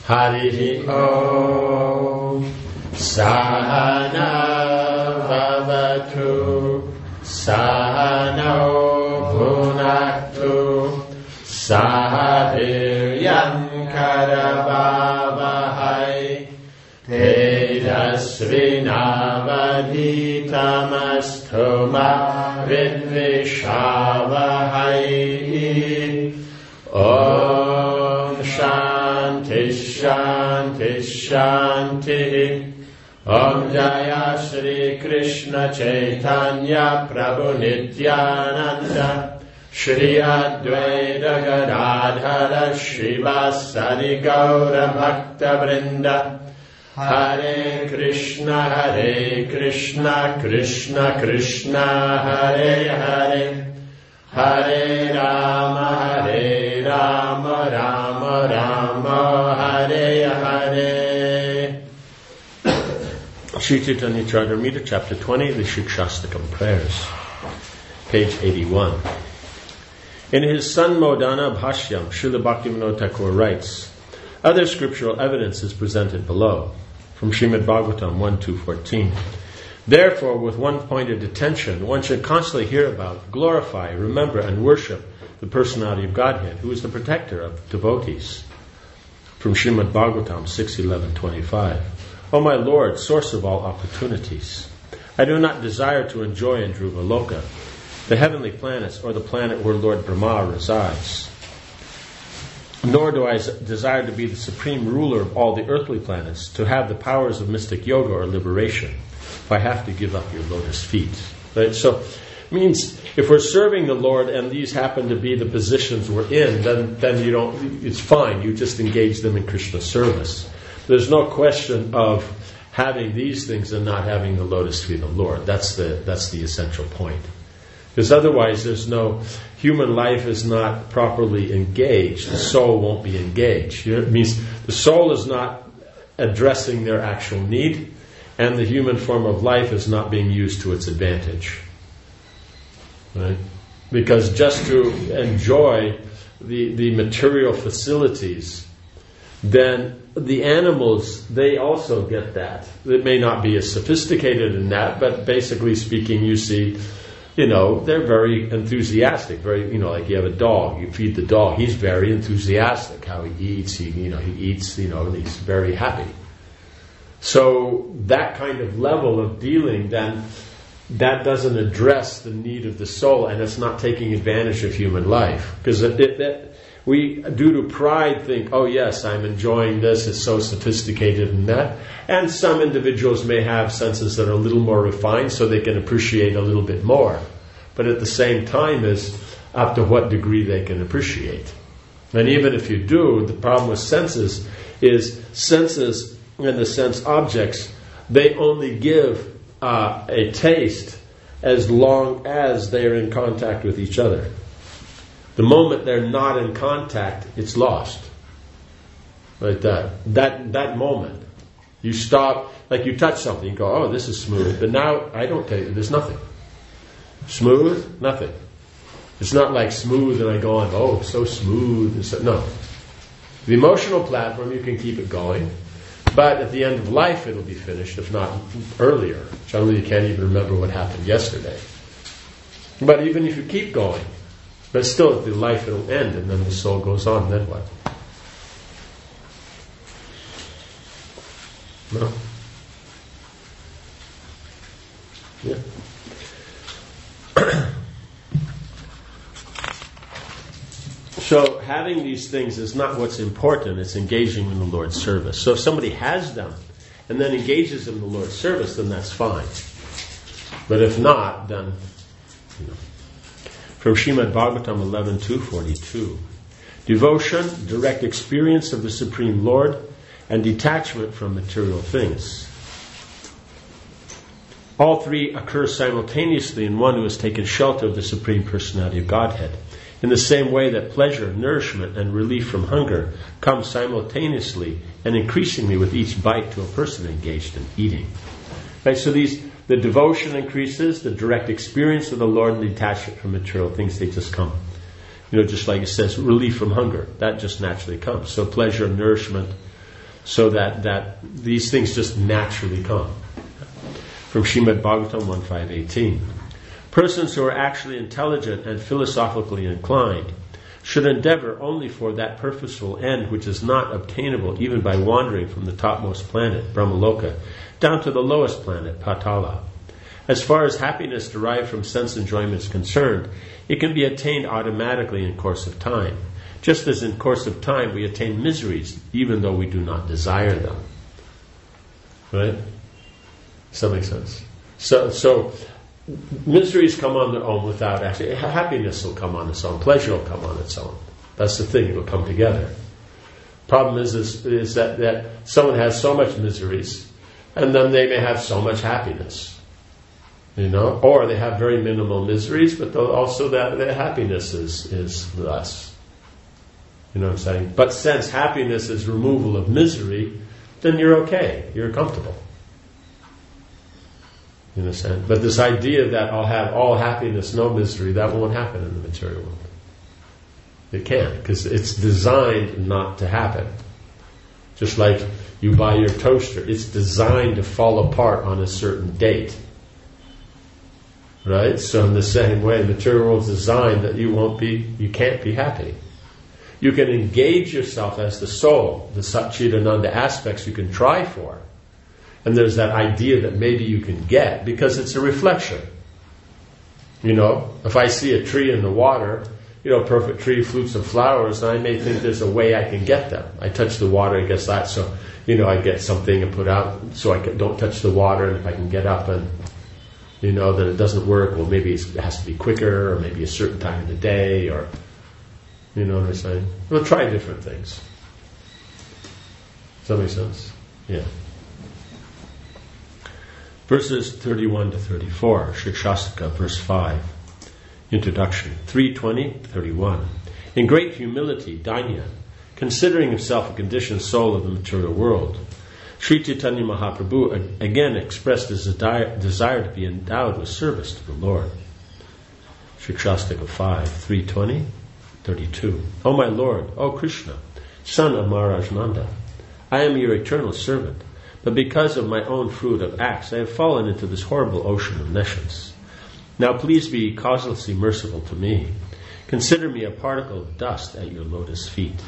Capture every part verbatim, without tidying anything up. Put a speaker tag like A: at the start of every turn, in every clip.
A: Harihi Om. Sahana Bhavatu. Sahano Bhunaktu. Sahaviryam Karavavahai. Tejasvinavadhitamastu ma vidvishavahai. Om Shanti Shanti Shanti. Om Jaya Shri Krishna Chaitanya Prabhu Nityananda Shri Advaita Gadadhara Shivasari Gaura Bhakta Vrinda. Hare Krishna Hare Krishna Krishna Krishna Hare Hare. Hare Rama Hare Rama Rama Rama Hare Hare. Sri Chaitanya Charitamrita, Chapter twenty, the Shikshastakam Prayers, page eighty-one. In his Sanmodana Bhashyam, Srila Bhaktivinoda Thakur writes, other scriptural evidence is presented below, from Srimad Bhagavatam one two fourteen. Therefore, with one pointed attention, one should constantly hear about, glorify, remember, and worship the personality of Godhead, who is the protector of devotees. From Srimad Bhagavatam six eleven twenty-five. O my Lord, source of all opportunities, I do not desire to enjoy in Dhruvaloka, the heavenly planets, or the planet where Lord Brahma resides. Nor do I desire to be the supreme ruler of all the earthly planets, to have the powers of mystic yoga or liberation, if I have to give up your lotus feet. Right? So, it means if we're serving the Lord and these happen to be the positions we're in, then, then you don't, it's fine. You just engage them in Krishna service. There's no question of having these things and not having the lotus feet of the Lord. That's the that's the essential point. Because otherwise there's no, human life is not properly engaged. The soul won't be engaged. You know, it means the soul is not addressing their actual need, and the human form of life is not being used to its advantage. Right? Because just to enjoy the, the material facilities, then the animals, they also get that. It may not be as sophisticated in that, but basically speaking, you see, you know, they're very enthusiastic. Very, you know, like you have a dog, you feed the dog, he's very enthusiastic how he eats. He, you know, he eats, you know, and he's very happy. So that kind of level of dealing, then, that doesn't address the need of the soul, and it's not taking advantage of human life. Because it, it, it, we, due to pride, think, oh yes, I'm enjoying this, it's so sophisticated and that. And some individuals may have senses that are a little more refined, so they can appreciate a little bit more. But at the same time is up to what degree they can appreciate. And even if you do, the problem with senses is senses and the sense objects, they only give uh, a taste as long as they are in contact with each other. The moment they're not in contact, it's lost. Like that. That that moment. You stop, like you touch something, you go, oh, this is smooth. But now, I don't tell you, there's nothing. Smooth, nothing. It's not like smooth and I go on, oh, so smooth. So, no. The emotional platform, you can keep it going. But at the end of life, it'll be finished, if not earlier. Generally, you can't even remember what happened yesterday. But even if you keep going, but still, at the life it'll end, and then the soul goes on. Then what? No. Yeah. So having these things is not what's important. It's engaging in the Lord's service. So if somebody has them and then engages in the Lord's service, then that's fine. But if not, then, you know. From Srimad Bhagavatam eleven two forty-two. Devotion, direct experience of the Supreme Lord, and detachment from material things. All three occur simultaneously in one who has taken shelter of the Supreme Personality of Godhead. In the same way that pleasure, nourishment, and relief from hunger come simultaneously and increasingly with each bite to a person engaged in eating. Right, so these, the devotion increases, the direct experience of the Lord, and the detachment from material things, they just come. You know, just like it says, relief from hunger. That just naturally comes. So pleasure, nourishment, so that, that these things just naturally come. From Srimad Bhagavatam one five eighteen. Persons who are actually intelligent and philosophically inclined should endeavor only for that purposeful end which is not obtainable even by wandering from the topmost planet, Brahmaloka, down to the lowest planet, Patala. As far as happiness derived from sense enjoyment is concerned, it can be attained automatically in course of time, just as in course of time we attain miseries even though we do not desire them. Right? Does that make sense? So, so miseries come on their own without actually, happiness will come on its own, pleasure will come on its own. That's the thing, it will come together. Problem is, is, is that, that someone has so much miseries, and then they may have so much happiness. You know? Or they have very minimal miseries, but also that their happiness is, is less. You know what I'm saying? But since happiness is removal of misery, then you're okay, you're comfortable. You understand? But this idea that I'll have all happiness, no misery, that won't happen in the material world. It can't, because it's designed not to happen. Just like you buy your toaster, it's designed to fall apart on a certain date. Right? So in the same way, the material world is designed that you won't be, you can't be happy. You can engage yourself as the soul, the Satchidananda aspects you can try for. And there's that idea that maybe you can get, because it's a reflection. You know, if I see a tree in the water, you know, perfect tree, fruits and flowers, and I may think there's a way I can get them. I touch the water, I guess that, so, you know, I get something and put out, so I can, don't touch the water, and if I can get up and, you know, that it doesn't work, well, maybe it has to be quicker, or maybe a certain time of the day, or, you know what I'm saying? We'll try different things. Does that make sense? Yeah. Verses thirty-one to thirty-four, Shikshastika, verse five. Introduction, three twenty to thirty-one. In great humility, Dainya, considering himself a conditioned soul of the material world, Sri Chaitanya Mahaprabhu again expressed his desire to be endowed with service to the Lord. Shikshastika five, three twenty, thirty-two. O my Lord, O Krishna, son of Maharaj Nanda, I am your eternal servant. But because of my own fruit of acts, I have fallen into this horrible ocean of nescience. Now please be causelessly merciful to me. Consider me a particle of dust at your lotus feet.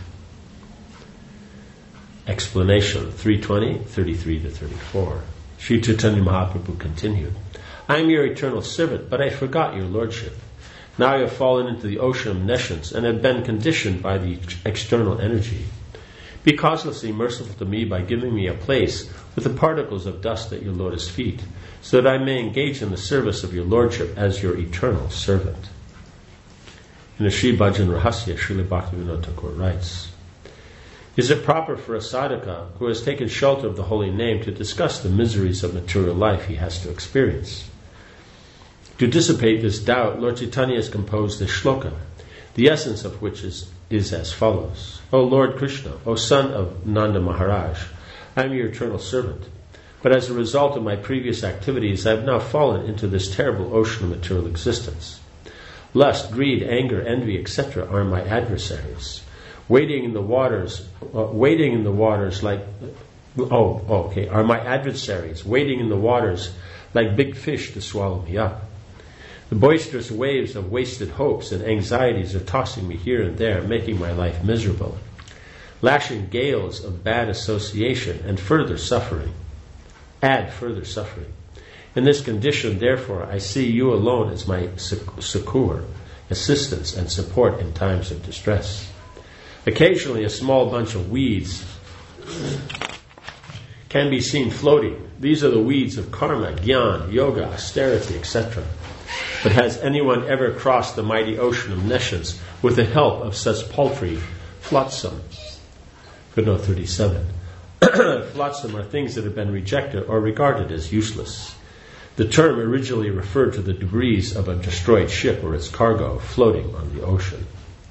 A: Explanation, three twenty, thirty-three to thirty-four. Sri Chaitanya Mahaprabhu continued, I am your eternal servant, but I forgot your lordship. Now I have fallen into the ocean of nescience and have been conditioned by the external energy. Be causelessly merciful to me by giving me a place with the particles of dust at your lotus feet, so that I may engage in the service of your lordship as your eternal servant. In the Sri Bhajan Rahasya, Srila Bhaktivinoda Thakur writes, Is it proper for a sadhaka who has taken shelter of the holy name to discuss the miseries of material life he has to experience? To dissipate this doubt, Lord Chaitanya has composed this shloka, the essence of which is, is as follows. O Lord Krishna, O son of Nanda Maharaj, I am your eternal servant. But as a result of my previous activities, I have now fallen into this terrible ocean of material existence. Lust, greed, anger, envy, et cetera are my adversaries, wading in the waters, uh, wading in the waters like, oh, oh, okay, are my adversaries, wading in the waters like big fish to swallow me up. The boisterous waves of wasted hopes and anxieties are tossing me here and there, making my life miserable, lashing gales of bad association and further suffering. Add further suffering. In this condition, therefore, I see you alone as my succor, assistance, and support in times of distress. Occasionally, a small bunch of weeds can be seen floating. These are the weeds of karma, jnana, yoga, austerity, et cetera. But has anyone ever crossed the mighty ocean of nescience with the help of such paltry flotsam? Footnote thirty-seven. Flotsam are things that have been rejected or regarded as useless. The term originally referred to the debris of a destroyed ship or its cargo floating on the ocean.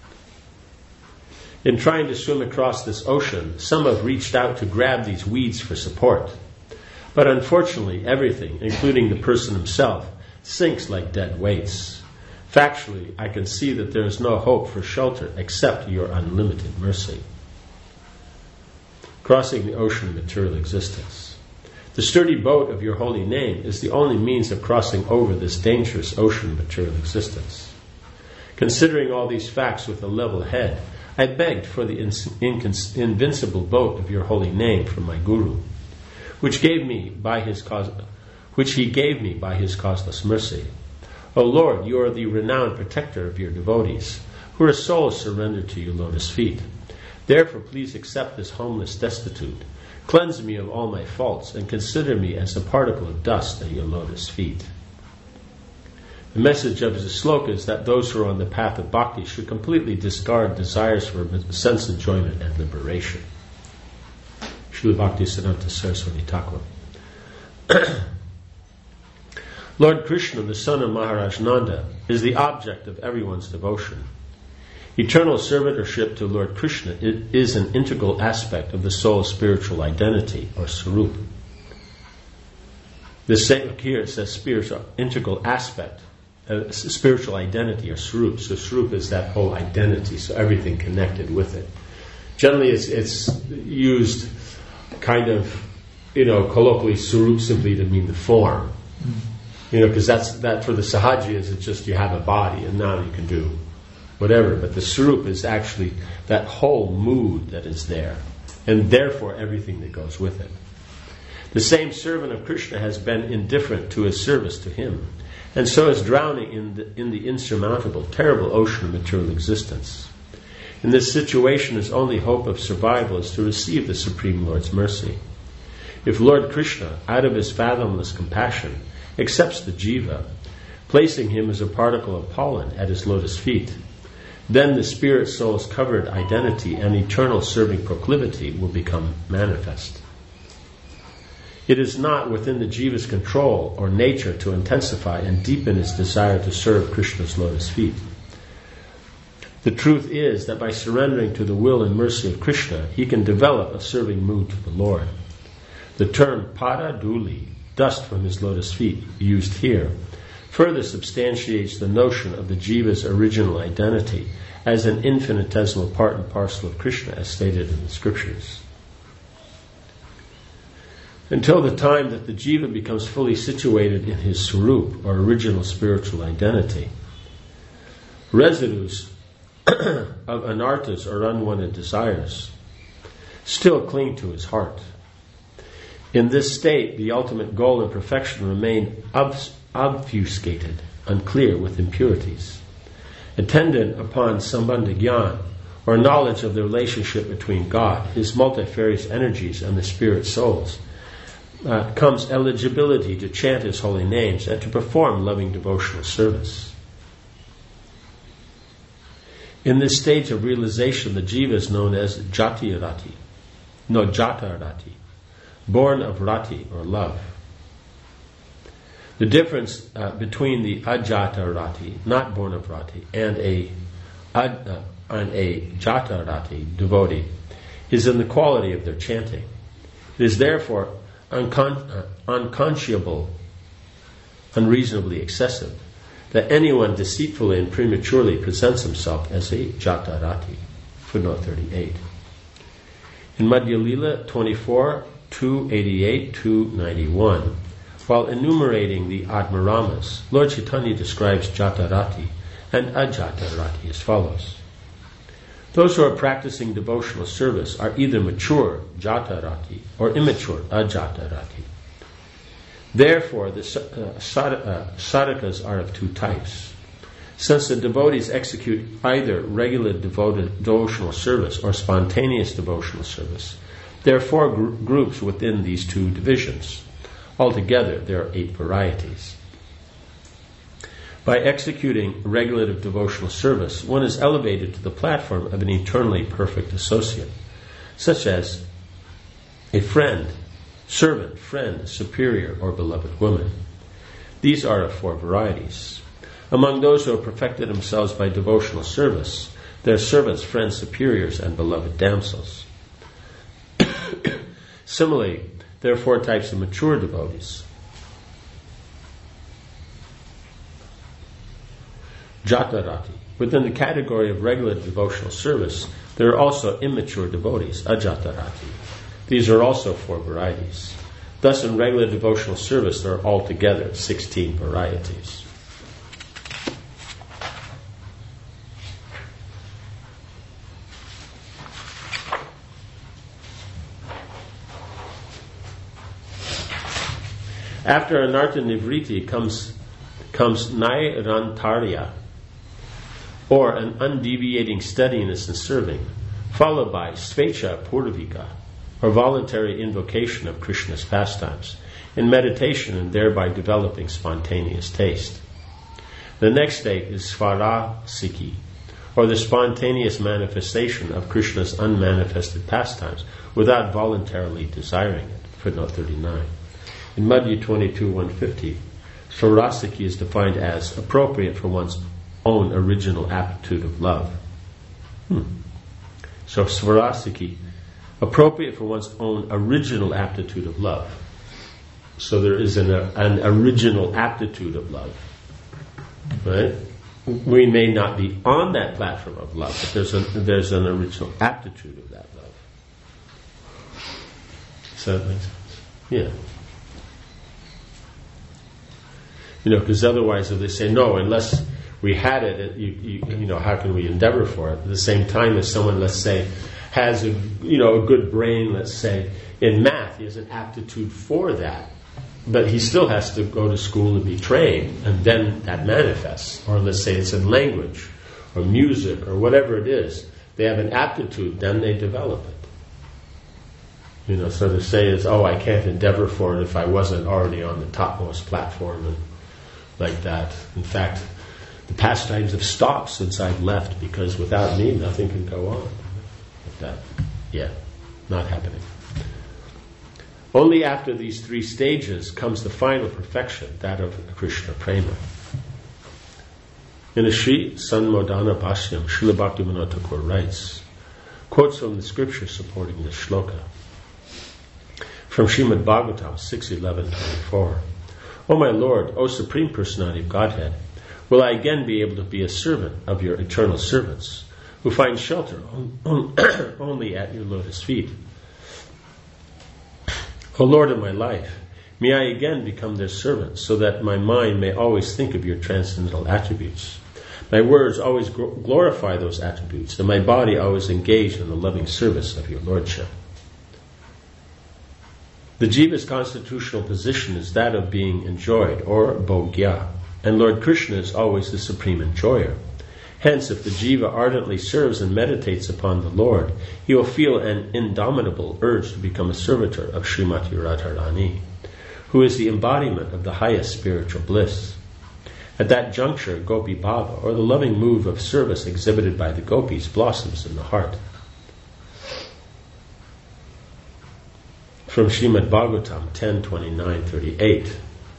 A: In trying to swim across this ocean, some have reached out to grab these weeds for support. But unfortunately, everything, including the person himself, sinks like dead weights. Factually, I can see that there is no hope for shelter except your unlimited mercy. crossing the ocean of material existence. The sturdy boat of your holy name is the only means of crossing over this dangerous ocean of material existence. Considering all these facts with a level head, I begged for the in- invincible boat of your holy name from my Guru, which gave me by his cause, which he gave me by his causeless mercy. O Lord, you are the renowned protector of your devotees, who are souls surrendered to your lotus feet. Therefore, please accept this homeless destitute, cleanse me of all my faults, and consider me as a particle of dust at your lotus feet. The message of his sloka is that those who are on the path of bhakti should completely discard desires for sense enjoyment and liberation. Srila Bhaktisiddhanta Saraswati Thakur. Lord Krishna, the son of Maharaj Nanda, is the object of everyone's devotion. Eternal servitorship to Lord Krishna is an integral aspect of the soul's spiritual identity, or sarup. The same here it says spiritual integral aspect, uh, spiritual identity, or sarup. So sarup is that whole identity, so everything connected with it. Generally, it's, it's used kind of, you know, colloquially, sarup simply to mean the form. You know, because that's that for the sahajiyas, it's just you have a body, and now you can do whatever, but the sarup is actually that whole mood that is there, and therefore everything that goes with it. The same servant of Krishna has been indifferent to his service to him, and so is drowning in the, in the insurmountable, terrible ocean of material existence. In this situation, his only hope of survival is to receive the Supreme Lord's mercy. If Lord Krishna, out of his fathomless compassion, accepts the jiva, placing him as a particle of pollen at his lotus feet, then the spirit soul's covered identity and eternal serving proclivity will become manifest. It is not within the jiva's control or nature to intensify and deepen his desire to serve Krishna's lotus feet. The truth is that by surrendering to the will and mercy of Krishna, he can develop a serving mood to the Lord. The term pada dhuli, dust from his lotus feet, used here, further substantiates the notion of the jiva's original identity as an infinitesimal part and parcel of Krishna, as stated in the scriptures. Until the time that the jiva becomes fully situated in his swarup, or original spiritual identity, residues of anarthas, or unwanted desires, still cling to his heart. In this state, the ultimate goal and perfection remain obs- obfuscated, unclear with impurities. Attendant upon sambandha gyan, or knowledge of the relationship between God, his multifarious energies, and the spirit souls, uh, comes eligibility to chant his holy names and to perform loving devotional service. In this stage of realization, the jiva is known as jati rati, no jata rati, born of rati, or love. The difference uh, between the ajata rati, not born of rati, and a, ad, uh, and a jata rati, devotee, is in the quality of their chanting. It is therefore uncon- uh, unconscionable, unreasonably excessive, that anyone deceitfully and prematurely presents himself as a jata rati. Footnote thirty-eight. In Madhya Lila twenty-four, two eighty-eight to ninety-one, while enumerating the Atmaramas, Lord Chaitanya describes Jatarati and Ajatarati as follows. Those who are practicing devotional service are either mature Jatarati or immature Ajatarati. Therefore, the uh, sadhakas are of two types. Since the devotees execute either regular devoted devotional service or spontaneous devotional service, there are four gr- groups within these two divisions. Altogether, there are eight varieties. By executing regulative devotional service, one is elevated to the platform of an eternally perfect associate, such as a friend, servant, friend, superior, or beloved woman. These are of four varieties. Among those who have perfected themselves by devotional service, there are servants, friends, superiors, and beloved damsels. Similarly, there are four types of mature devotees. Jatarati. Within the category of regular devotional service, there are also immature devotees, ajatarati. These are also four varieties. Thus, in regular devotional service, there are altogether sixteen varieties. After Anartha Nivriti comes, comes Nairantarya, or an undeviating steadiness in serving, followed by Svecha Purvika, or voluntary invocation of Krishna's pastimes, in meditation and thereby developing spontaneous taste. The next state is Svarasiki, or the spontaneous manifestation of Krishna's unmanifested pastimes without voluntarily desiring it. Footnote thirty-nine. In Madhya twenty-two one fifty, Svarasiki is defined as appropriate for one's own original aptitude of love. Hmm. So Svarasiki, appropriate for one's own original aptitude of love. So there is an, uh, an original aptitude of love. Right? We may not be on that platform of love, but there's, a, there's an original aptitude of that love. So that makes sense? Yeah. You know, because otherwise if they say, no, unless we had it, it you, you, you know, how can we endeavor for it? At the same time as someone, let's say, has a, you know, a good brain, let's say, in math, he has an aptitude for that, but he still has to go to school and be trained, and then that manifests. Or let's say it's in language, or music, or whatever it is. They have an aptitude, then they develop it. You know, so to say is, oh, I can't endeavor for it if I wasn't already on the topmost platform, and like that. In fact, the pastimes have stopped since I've left, because without me, nothing can go on. Like that. Yeah, not happening. Only after these three stages comes the final perfection, that of Krishna Prema. In a Sri Sanmodana Bhashyam, Srila Bhaktivinoda Thakur writes, quotes from the scripture supporting this shloka. From Srimad Bhagavatam six eleven twenty-four. O my Lord, O Supreme Personality of Godhead, will I again be able to be a servant of your eternal servants, who find shelter only at your lotus feet. O Lord of my life, may I again become their servant, so that my mind may always think of your transcendental attributes. My words always glorify those attributes, and my body always engaged in the loving service of your Lordship. The jiva's constitutional position is that of being enjoyed, or bhogya, and Lord Krishna is always the supreme enjoyer. Hence, if the jiva ardently serves and meditates upon the Lord, he will feel an indomitable urge to become a servitor of Srimati Radharani, who is the embodiment of the highest spiritual bliss. At that juncture, Gopi Bhava, or the loving move of service exhibited by the gopis, blossoms in the heart. From Srimad Bhagavatam ten twenty-nine thirty-eight.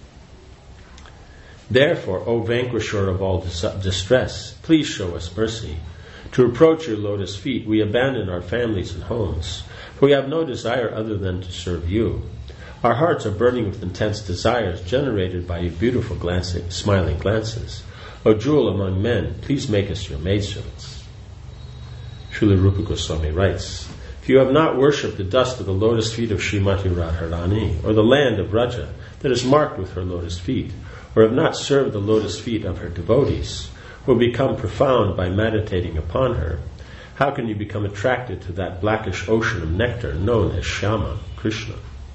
A: Therefore, O vanquisher of all dis- distress, please show us mercy. To approach your lotus feet, we abandon our families and homes, for we have no desire other than to serve you. Our hearts are burning with intense desires generated by your beautiful glancing, smiling glances. O jewel among men, please make us your maidservants. Srila Rupa Goswami writes, if you have not worshipped the dust of the lotus feet of Srimati Radharani, or the land of Vraja that is marked with her lotus feet, or have not served the lotus feet of her devotees, who will become profound by meditating upon her, how can you become attracted to that blackish ocean of nectar known as Shyama, Krishna?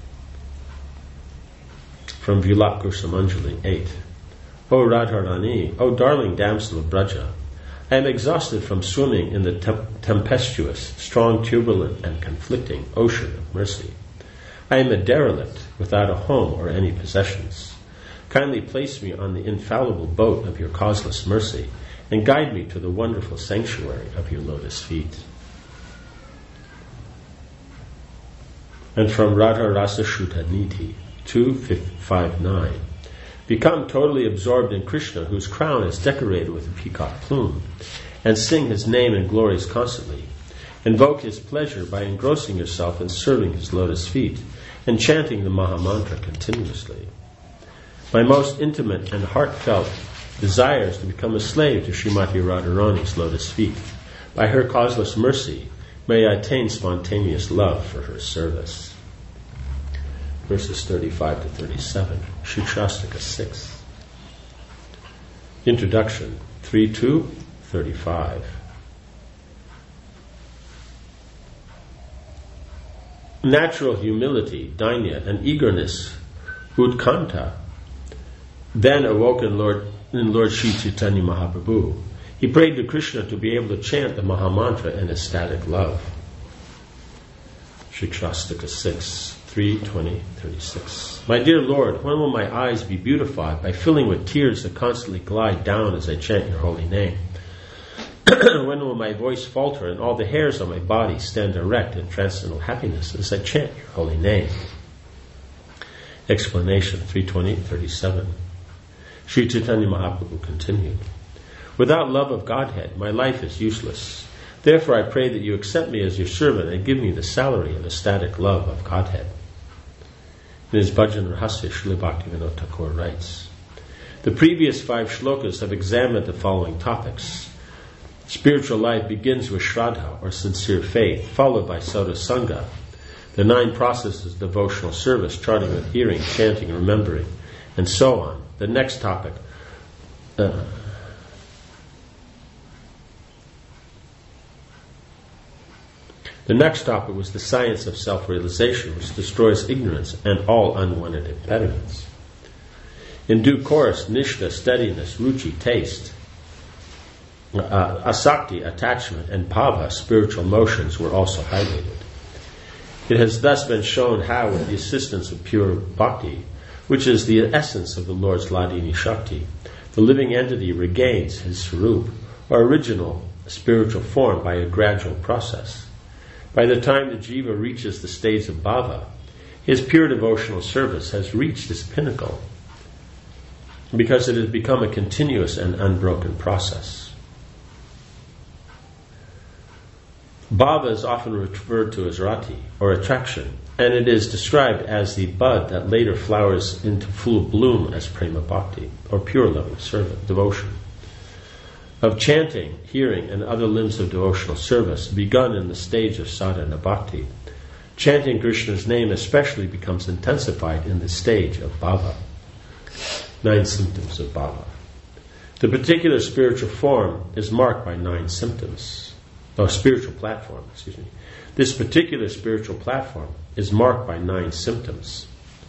A: From Vilak Gursamanjali eight. O Radharani, O darling damsel of Braja, I am exhausted from swimming in the tem- tempestuous, strong, turbulent, and conflicting ocean of mercy. I am a derelict, without a home or any possessions. Kindly place me on the infallible boat of your causeless mercy, and guide me to the wonderful sanctuary of your lotus feet. And from Radha Rasa Shuddha Nidhi, two fifty-nine. Become totally absorbed in Krishna, whose crown is decorated with a peacock plume, and sing his name and glories constantly. Invoke his pleasure by engrossing yourself in serving his lotus feet, and chanting the Maha Mantra continuously. My most intimate and heartfelt desire is to become a slave to Srimati Radharani's lotus feet. By her causeless mercy, May I attain spontaneous love for her service. Verses thirty-five to thirty-seven. Shikshastika six. Introduction three two thirty-five. Natural humility, dainya, and eagerness, utkanta, then awoke in Lord, in Lord Sri Chaitanya Mahaprabhu. He prayed to Krishna to be able to chant the Mahamantra in ecstatic love. Shikshastika six, three twenty, thirty-six. My dear Lord, when will my eyes be beautified by filling with tears that constantly glide down as I chant your holy name? When will my voice falter and all the hairs on my body stand erect in transcendental happiness as I chant your holy name? Explanation three twenty, thirty-seven. Sri Chaitanya Mahaprabhu continued, without love of Godhead, my life is useless. Therefore I pray that you accept me as your servant and give me the salary of ecstatic love of Godhead. In his Bhajan Rahasya, Srila Bhaktivinoda Thakur writes, the previous five shlokas have examined the following topics. Spiritual life begins with Shraddha, or sincere faith, followed by Sadhusanga. The nine processes of devotional service, charting with hearing, chanting, remembering, and so on. The next topic, uh, the next topic was the science of self-realization, which destroys ignorance and all unwanted impediments. In due course, nishtha, steadiness, ruchi, taste, uh, asakti, attachment, and bhava, spiritual motions, were also highlighted. It has thus been shown how, with the assistance of pure bhakti, which is the essence of the Lord's Hladini Shakti, the living entity regains his swarup, or original spiritual form, by a gradual process. By the time the jiva reaches the stage of bhava, his pure devotional service has reached its pinnacle, because it has become a continuous and unbroken process. Bhava is often referred to as rati, or attraction, and it is described as the bud that later flowers into full bloom as prema bhakti, or pure loving servant devotion. Of chanting, hearing, and other limbs of devotional service begun in the stage of sadhana bhakti, chanting Krishna's name especially becomes intensified in the stage of bhava. Nine symptoms of bhava. The particular spiritual form is marked by nine symptoms. Oh, spiritual platform, excuse me. This particular spiritual platform is marked by nine symptoms.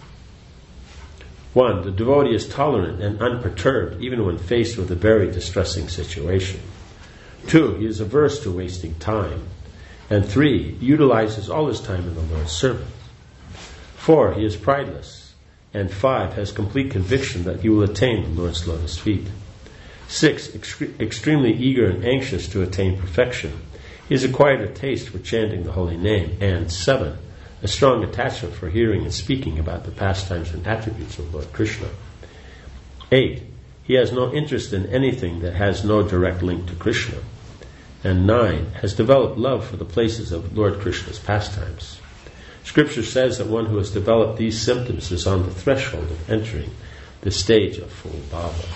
A: One, the devotee is tolerant and unperturbed even when faced with a very distressing situation. Two, he is averse to wasting time. And three, utilizes all his time in the Lord's service. Four, he is prideless. And five, has complete conviction that he will attain the Lord's lotus feet. Six, ext- extremely eager and anxious to attain perfection. He has acquired a taste for chanting the holy name. And seven, a strong attachment for hearing and speaking about the pastimes and attributes of Lord Krishna. Eight, he has no interest in anything that has no direct link to Krishna. And nine, has developed love for the places of Lord Krishna's pastimes. Scripture says that one who has developed these symptoms is on the threshold of entering the stage of full bhava.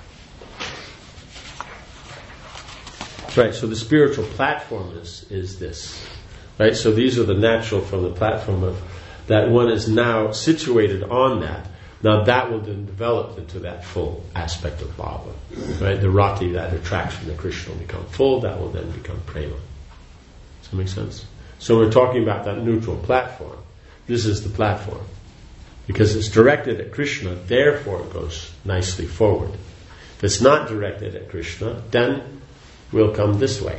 A: Right, so the spiritual platform is, is this. Right, so these are the natural from the platform of that one is now situated on that. Now that will then develop into that full aspect of bhava. Right, the rati, that attraction to Krishna will become full, that will then become prema. Does that make sense? So we're talking about that neutral platform. This is the platform. Because it's directed at Krishna, therefore it goes nicely forward. If it's not directed at Krishna, then we'll come this way.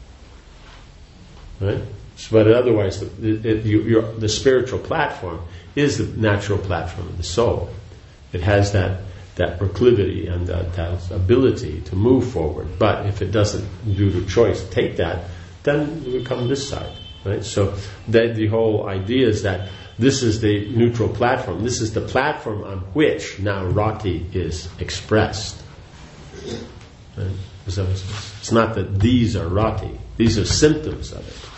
A: Right? So, but otherwise, the, it, you, your, the spiritual platform is the natural platform of the soul. It has that, that proclivity and that, that ability to move forward. But if it doesn't, due to choice, take that, then we come this side. Right? So the, the whole idea is that this is the neutral platform. This is the platform on which now rati is expressed. Right? So it's not that these are rati. These are symptoms of it.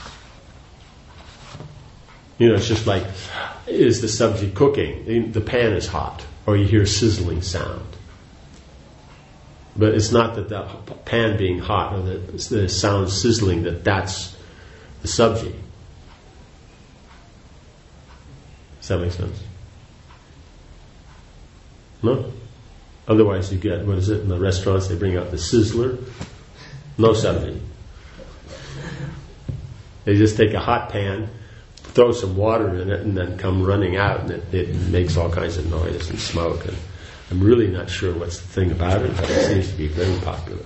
A: You know, it's just like, is the sabji cooking? The pan is hot, or you hear a sizzling sound. But it's not that the pan being hot or the, the sound sizzling, that that's the sabji. Does that make sense? No? Otherwise you get, what is it, in the restaurants they bring out the sizzler. No sabji. They just take a hot pan, throw some water in it, and then come running out, and it, it makes all kinds of noise and smoke. And I'm really not sure what's the thing about it, but it seems to be very popular.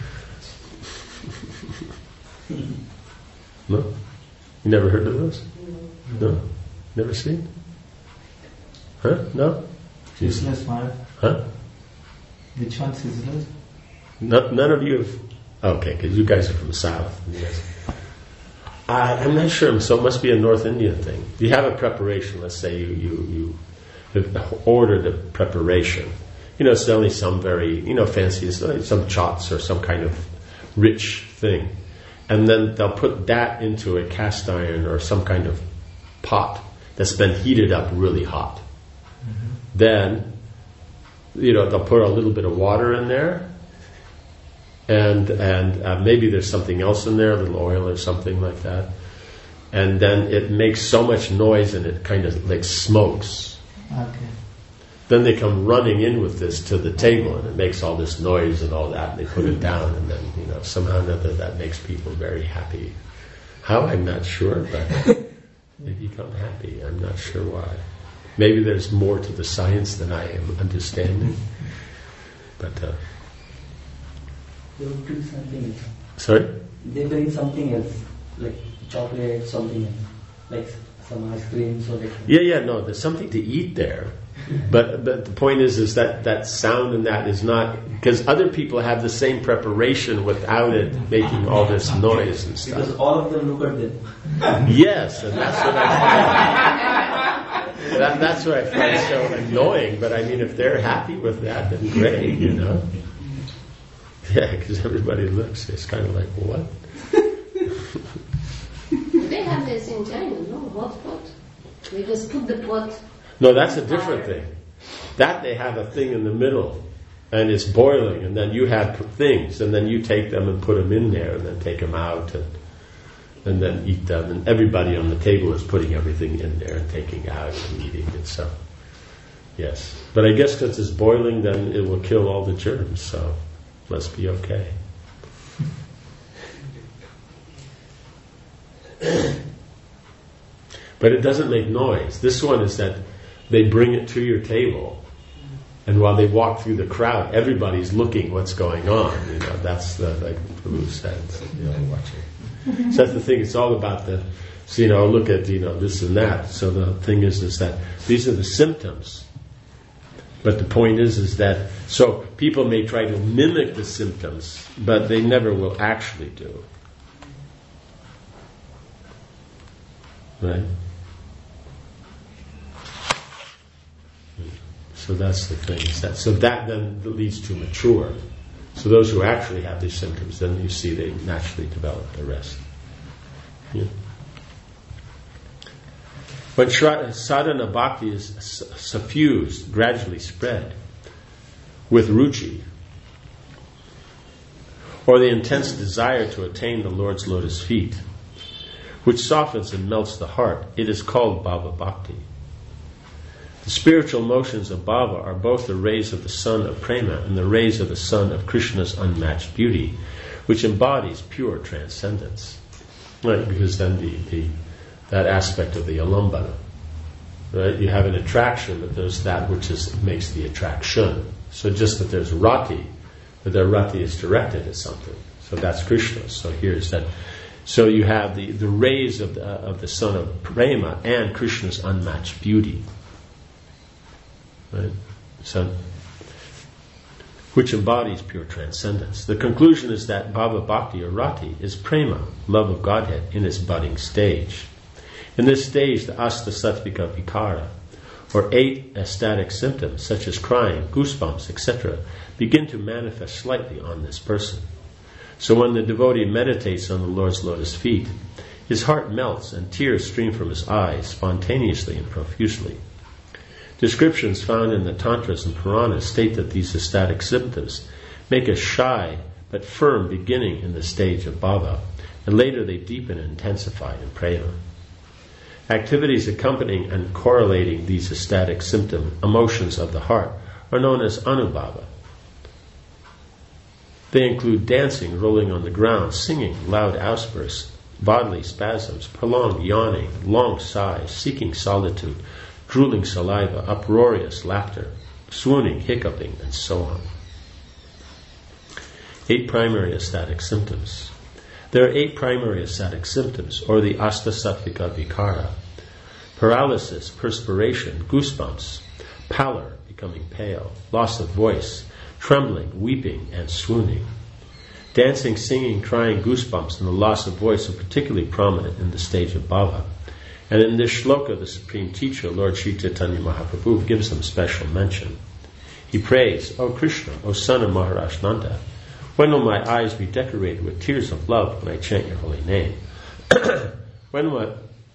A: No? You never heard of those? No? Never seen? Huh? No?
B: Sizzlers, Maharaj.
A: Huh?
B: Which one, sizzlers?
A: No, none of you have... Okay, because you guys are from the south. Yes. I, I'm not sure, so it must be a North Indian thing. You have a preparation, let's say you, you, you have ordered a preparation. You know, it's only some very, you know, fancy, some chots or some kind of rich thing. And then they'll put that into a cast iron or some kind of pot that's been heated up really hot. Mm-hmm. Then, you know, they'll put a little bit of water in there, and and uh, maybe there's something else in there, a little oil or something like that. And then it makes so much noise and it kind of like smokes.
B: Okay.
A: Then they come running in with this to the table, and it makes all this noise and all that, and they put it down, and then, you know, somehow or another that makes people very happy. How, I'm not sure, but they become happy. I'm not sure why. Maybe there's more to the science than I am understanding. But, uh...
C: They will bring something else.
A: Sorry?
C: They bring something else, like chocolate, something else, like some ice cream, so they can...
A: Yeah, yeah, no, there's something to eat there. But but the point is, is that that sound and that is not, because other people have the same preparation without it making all this noise and stuff.
C: Because all of them look at them.
A: Yes, and that's what I find. That, that's what I find so annoying. But I mean, if they're happy with that, then great, you know. Yeah, because everybody looks, it's kind of like, what?
D: They have this in China, no? Hot pot. They just put the pot.
A: No, that's a different thing. That they have a thing in the middle, and it's boiling, and then you have things, and then you take them and put them in there, and then take them out, and and then eat them. And everybody on the table is putting everything in there and taking out and eating it. So, yes. But I guess because it's boiling, then it will kill all the germs, so must be okay. But it doesn't make noise. This one is that they bring it to your table, and while they walk through the crowd, everybody's looking what's going on. You know, that's the, like Prabhu said, you know, watching. So that's the thing. It's all about the, so, you know, look at, you know, this and that. So the thing is, is that these are the symptoms. But the point is, is that, so people may try to mimic the symptoms, but they never will actually do. Right? So that's the thing. Is that, so that then leads to mature. So those who actually have these symptoms, then you see they naturally develop the rest. Yeah. When sadhana bhakti is suffused, gradually spread, with ruchi, or the intense desire to attain the Lord's lotus feet, which softens and melts the heart, it is called bhava bhakti. The spiritual motions of bhava are both the rays of the sun of prema and the rays of the sun of Krishna's unmatched beauty, which embodies pure transcendence. Right, because then the, the that aspect of the alambana, right? You have an attraction, but there's that which is makes the attraction. So just that there's rati, but their rati is directed at something. So that's Krishna. So here's that. So you have the, the rays of the, uh, of the sun of prema and Krishna's unmatched beauty. Right? So, which embodies pure transcendence. The conclusion is that bhava bhakti or rati is prema, love of Godhead, in its budding stage. In this stage, the asta sattvika vikara, or eight ecstatic symptoms such as crying, goosebumps, et cetera, begin to manifest slightly on this person. So when the devotee meditates on the Lord's lotus feet, his heart melts and tears stream from his eyes spontaneously and profusely. Descriptions found in the Tantras and Puranas state that these ecstatic symptoms make a shy but firm beginning in the stage of bhava, and later they deepen and intensify in prema. Activities accompanying and correlating these ecstatic symptom emotions of the heart are known as anubhava. They include dancing, rolling on the ground, singing, loud outbursts, bodily spasms, prolonged yawning, long sighs, seeking solitude, drooling saliva, uproarious laughter, swooning, hiccuping, and so on. Eight primary ecstatic symptoms. There are eight primary ecstatic symptoms, or the Astasatvika Vikara: paralysis, perspiration, goosebumps, pallor, becoming pale, loss of voice, trembling, weeping, and swooning. Dancing, singing, crying, goosebumps, and the loss of voice are particularly prominent in the stage of bhava. And in this shloka, the Supreme Teacher, Lord Sri Chaitanya Mahaprabhu, gives them special mention. He prays, O Krishna, O son of Maharaj Nanda, when will my eyes be decorated with tears of love when I chant your holy name? when, will,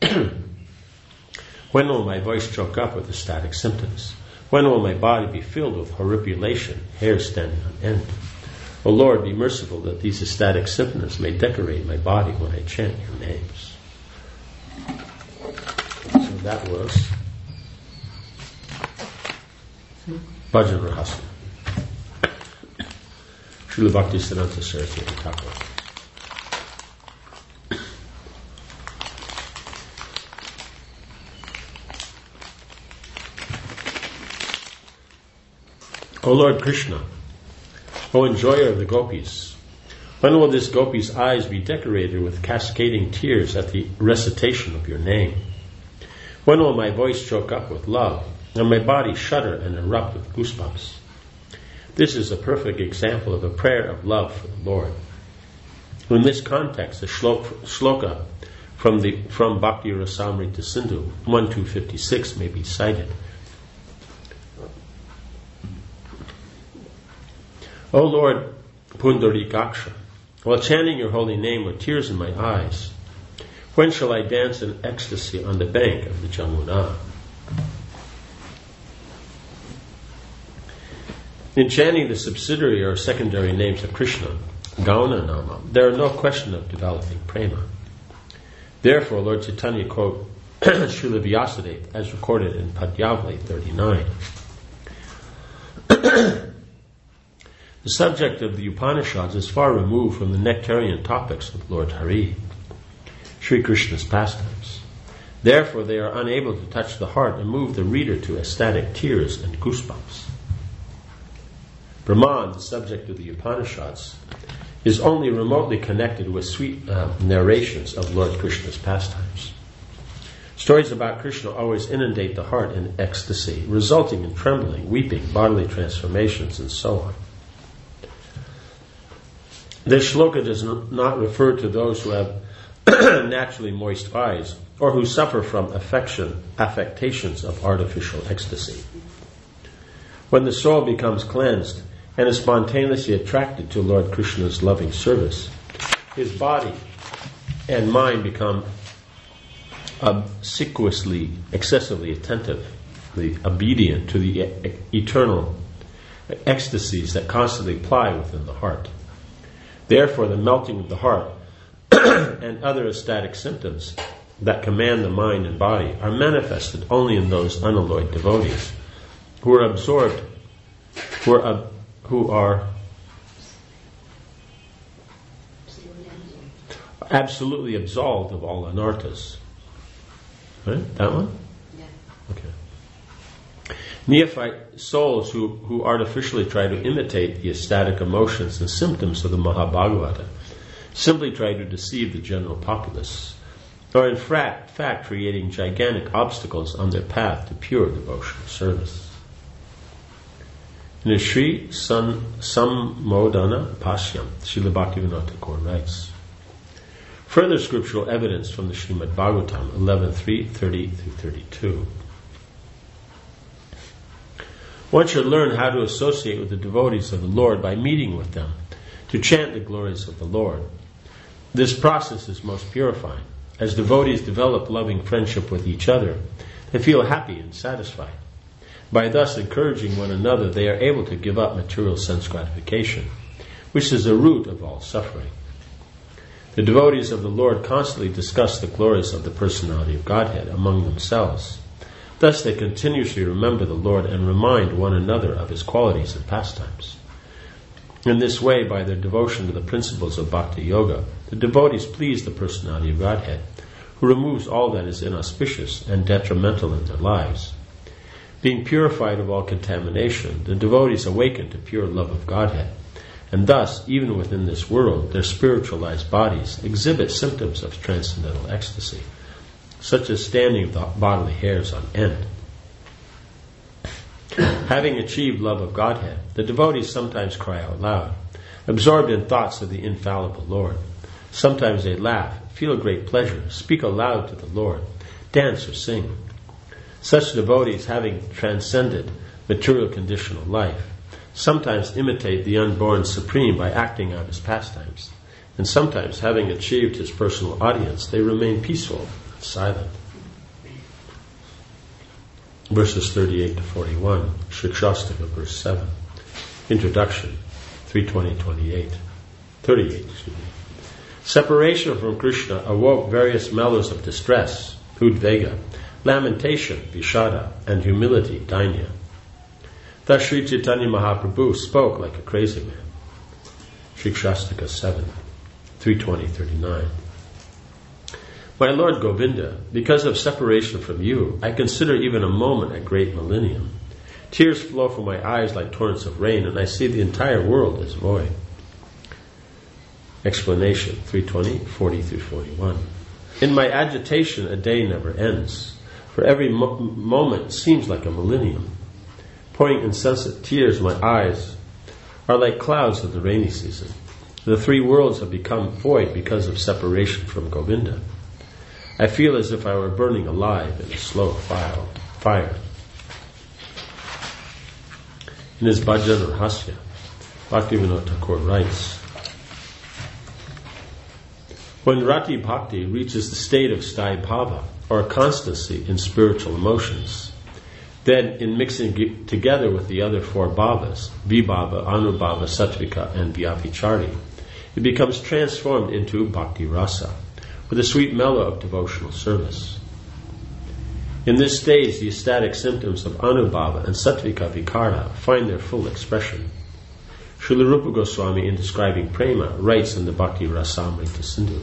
A: when will my voice choke up with ecstatic symptoms? When will my body be filled with horripilation, hair standing on end? O Lord, be merciful that these ecstatic symptoms may decorate my body when I chant your names. So that was Bhajan Rahasya. Srila Bhaktisiddhanta Saraswati Thakur. O Lord Krishna, O enjoyer of the gopis, when will this gopi's eyes be decorated with cascading tears at the recitation of your name? When will my voice choke up with love, and my body shudder and erupt with goosebumps? This is a perfect example of a prayer of love for the Lord. In this context, the shloka from the from Bhakti Rasamrita Sindhu one two fifty-six may be cited. O Lord Pundarikaksha, while chanting your holy name with tears in my eyes, when shall I dance in ecstasy on the bank of the Jamuna? In chanting the subsidiary or secondary names of Krishna, Gauna Nama, there are no question of developing prema. Therefore, Lord Chaitanya quote Srila Vyasadeva as recorded in Padyavali thirty-nine. The subject of the Upanishads is far removed from the nectarian topics of Lord Hari, Sri Krishna's pastimes. Therefore, they are unable to touch the heart and move the reader to ecstatic tears and goosebumps. Brahman, the subject of the Upanishads, is only remotely connected with sweet uh, narrations of Lord Krishna's pastimes. Stories about Krishna always inundate the heart in ecstasy, resulting in trembling, weeping, bodily transformations, and so on. This shloka does not refer to those who have naturally moist eyes or who suffer from affection, affectations of artificial ecstasy. When the soul becomes cleansed and is spontaneously attracted to Lord Krishna's loving service, his body and mind become obsequiously, excessively attentively obedient to the e- eternal ecstasies that constantly ply within the heart. Therefore, the melting of the heart and other ecstatic symptoms that command the mind and body are manifested only in those unalloyed devotees who are absorbed, who are, uh, who are absolutely absolved of all anarthas. Right? That one?
D: Yeah.
A: Okay. Neophyte souls who, who artificially try to imitate the ecstatic emotions and symptoms of the Mahabhagavata simply try to deceive the general populace, or in fact, fact creating gigantic obstacles on their path to pure devotional service. In the Sri San, Sammodana Pashyam, Srila Bhaktivinoda Thakur writes, further scriptural evidence from the Srimad Bhagavatam eleven three, thirty through thirty-two. One should learn how to associate with the devotees of the Lord by meeting with them, to chant the glories of the Lord. This process is most purifying. As devotees develop loving friendship with each other, they feel happy and satisfied. By thus encouraging one another, they are able to give up material sense gratification, which is the root of all suffering. The devotees of the Lord constantly discuss the glories of the personality of Godhead among themselves. Thus they continuously remember the Lord and remind one another of His qualities and pastimes. In this way, by their devotion to the principles of Bhakti Yoga, the devotees please the personality of Godhead, who removes all that is inauspicious and detrimental in their lives. Being purified of all contamination, the devotees awaken to pure love of Godhead, and thus, even within this world, their spiritualized bodies exhibit symptoms of transcendental ecstasy, such as standing with bodily hairs on end. Having achieved love of Godhead, the devotees sometimes cry out loud, absorbed in thoughts of the infallible Lord. Sometimes they laugh, feel great pleasure, speak aloud to the Lord, dance or sing. Such devotees, having transcended material conditional life, sometimes imitate the unborn Supreme by acting out His pastimes, and sometimes, having achieved His personal audience, they remain peaceful and silent. Verses thirty-eight to forty-one, Shikshastaka, verse seven. Introduction, three twenty twenty-eight. thirty-eight, excuse me. Separation from Krishna awoke various mellows of distress, udvega, lamentation, vishada, and humility, dainya. Thus Sri Chaitanya Mahaprabhu spoke like a crazy man. Shikshastaka seven, three twenty thirty-nine. My Lord Govinda, because of separation from you, I consider even a moment a great millennium. Tears flow from my eyes like torrents of rain, and I see the entire world as void. Explanation, three twenty, forty through forty-one. In my agitation, a day never ends, for every mo- moment seems like a millennium. Pouring incessant tears, my eyes are like clouds of the rainy season. The three worlds have become void because of separation from Govinda. I feel as if I were burning alive in a slow fire. In his Bhajan Rahasya, Bhaktivinoda Thakur writes, when Rati Bhakti reaches the state of Sthai Bhava, or constancy in spiritual emotions, then in mixing together with the other four bhavas, Vibhava, Anubhava, Sattvika, and Vyapichari, it becomes transformed into Bhakti Rasa, with a sweet mellow of devotional service. In this stage, the ecstatic symptoms of Anubhava and Sattvika Vikara find their full expression. Srila Rupa Goswami, in describing Prema, writes in the Bhakti Rasamrita Sindhu,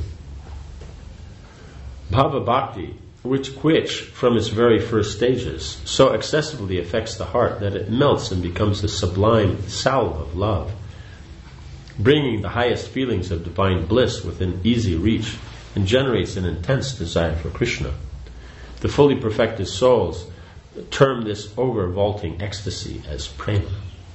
A: Bhava Bhakti, which, which, from its very first stages, so excessively affects the heart that it melts and becomes a sublime salve of love, bringing the highest feelings of divine bliss within easy reach, and generates an intense desire for Krishna. The fully perfected souls term this over-vaulting ecstasy as prema.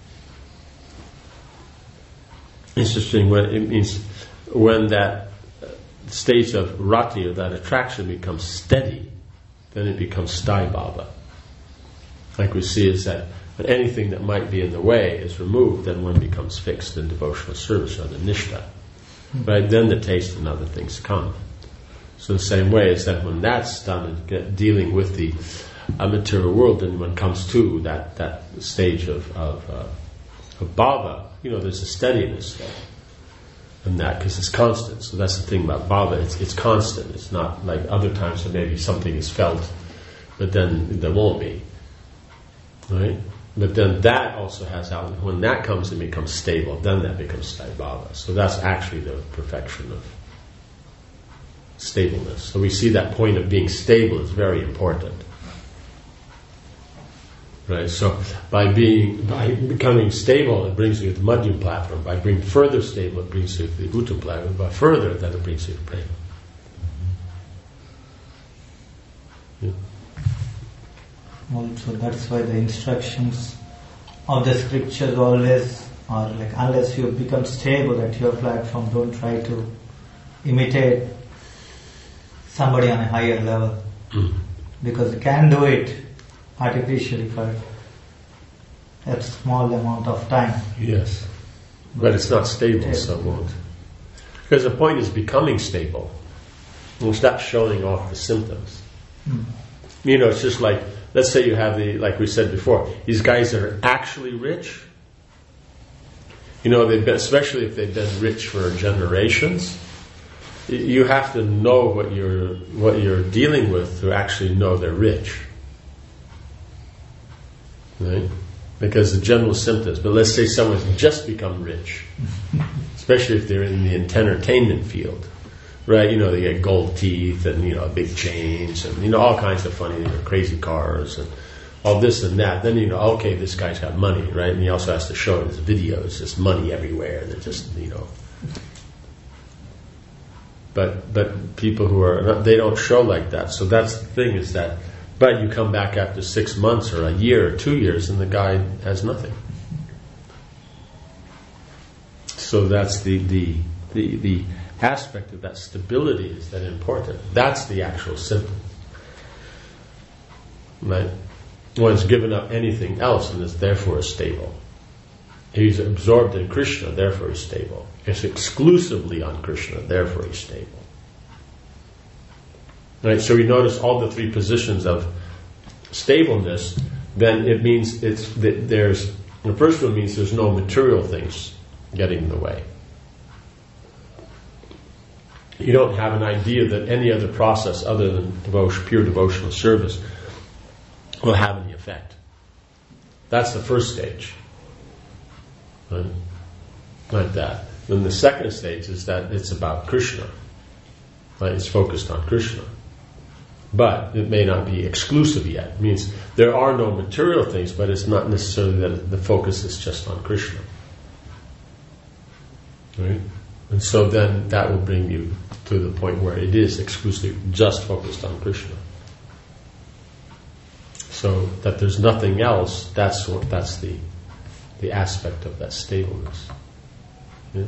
A: Interesting, when it means when that stage of rati, or that attraction, becomes steady, then it becomes sthai bhava. Like we see is that when anything that might be in the way is removed, then one becomes fixed in devotional service, or the nishtha. Right? Then the taste and other things come. So the same way is that when that's done and get, dealing with the uh, material world, then one comes to that, that stage of of, uh, of bhava, you know, there's a steadiness there. And that, because it's constant. So that's the thing about bhava, it's, it's constant. It's not like other times when maybe something is felt, but then there won't be. Right? But then that also has out, when that comes and becomes stable, then that becomes sthai bhava. So that's actually the perfection of stableness. So we see that point of being stable is very important. Right? So by being by becoming stable, it brings you to the Madhyam platform. By being further stable, it brings you to the Uttam platform. By further, then it brings you to prema. Yeah.
B: Also, that's why the instructions of the scriptures always are like, unless you become stable at your platform, don't try to imitate somebody on a higher level. Mm. Because you can do it artificially for a small amount of time.
A: Yes. But it's not stable, so it won't. Because the point is becoming stable. We'll stop showing off the symptoms. Mm. You know, it's just like, let's say you have the, like we said before, these guys that are actually rich. You know, they've been, especially if they've been rich for generations, you have to know what you're what you're dealing with to actually know they're rich, right? Because the general symptoms. But let's say someone's just become rich, especially if they're in the entertainment field, right? You know, they get gold teeth and you know big chains and you know all kinds of funny, you know, crazy cars and all this and that. Then you know, okay, this guy's got money, right? And he also has to show his videos, just money everywhere. They're just you know. But but people who are not, they don't show like that. So that's the thing is that. But you come back after six months or a year or two years, and the guy has nothing. So that's the the the, the aspect of that stability is that important. That's the actual symptom. Right? One's given up anything else and is therefore stable. He's absorbed in Krishna, therefore he's stable. It's exclusively on Krishna, therefore he's stable. Right? So we notice all the three positions of stableness, then it means it's that there's the first one means there's no material things getting in the way. You don't have an idea that any other process other than devotion, pure devotional service will have any effect. That's the first stage. Right? Like that. Then the second stage is that it's about Krishna. Right? It's focused on Krishna. But it may not be exclusive yet. It means there are no material things, but it's not necessarily that the focus is just on Krishna. Right? And so then that will bring you to the point where it is exclusively just focused on Krishna. So that there's nothing else, that's what that's the the aspect of that stableness. Yeah?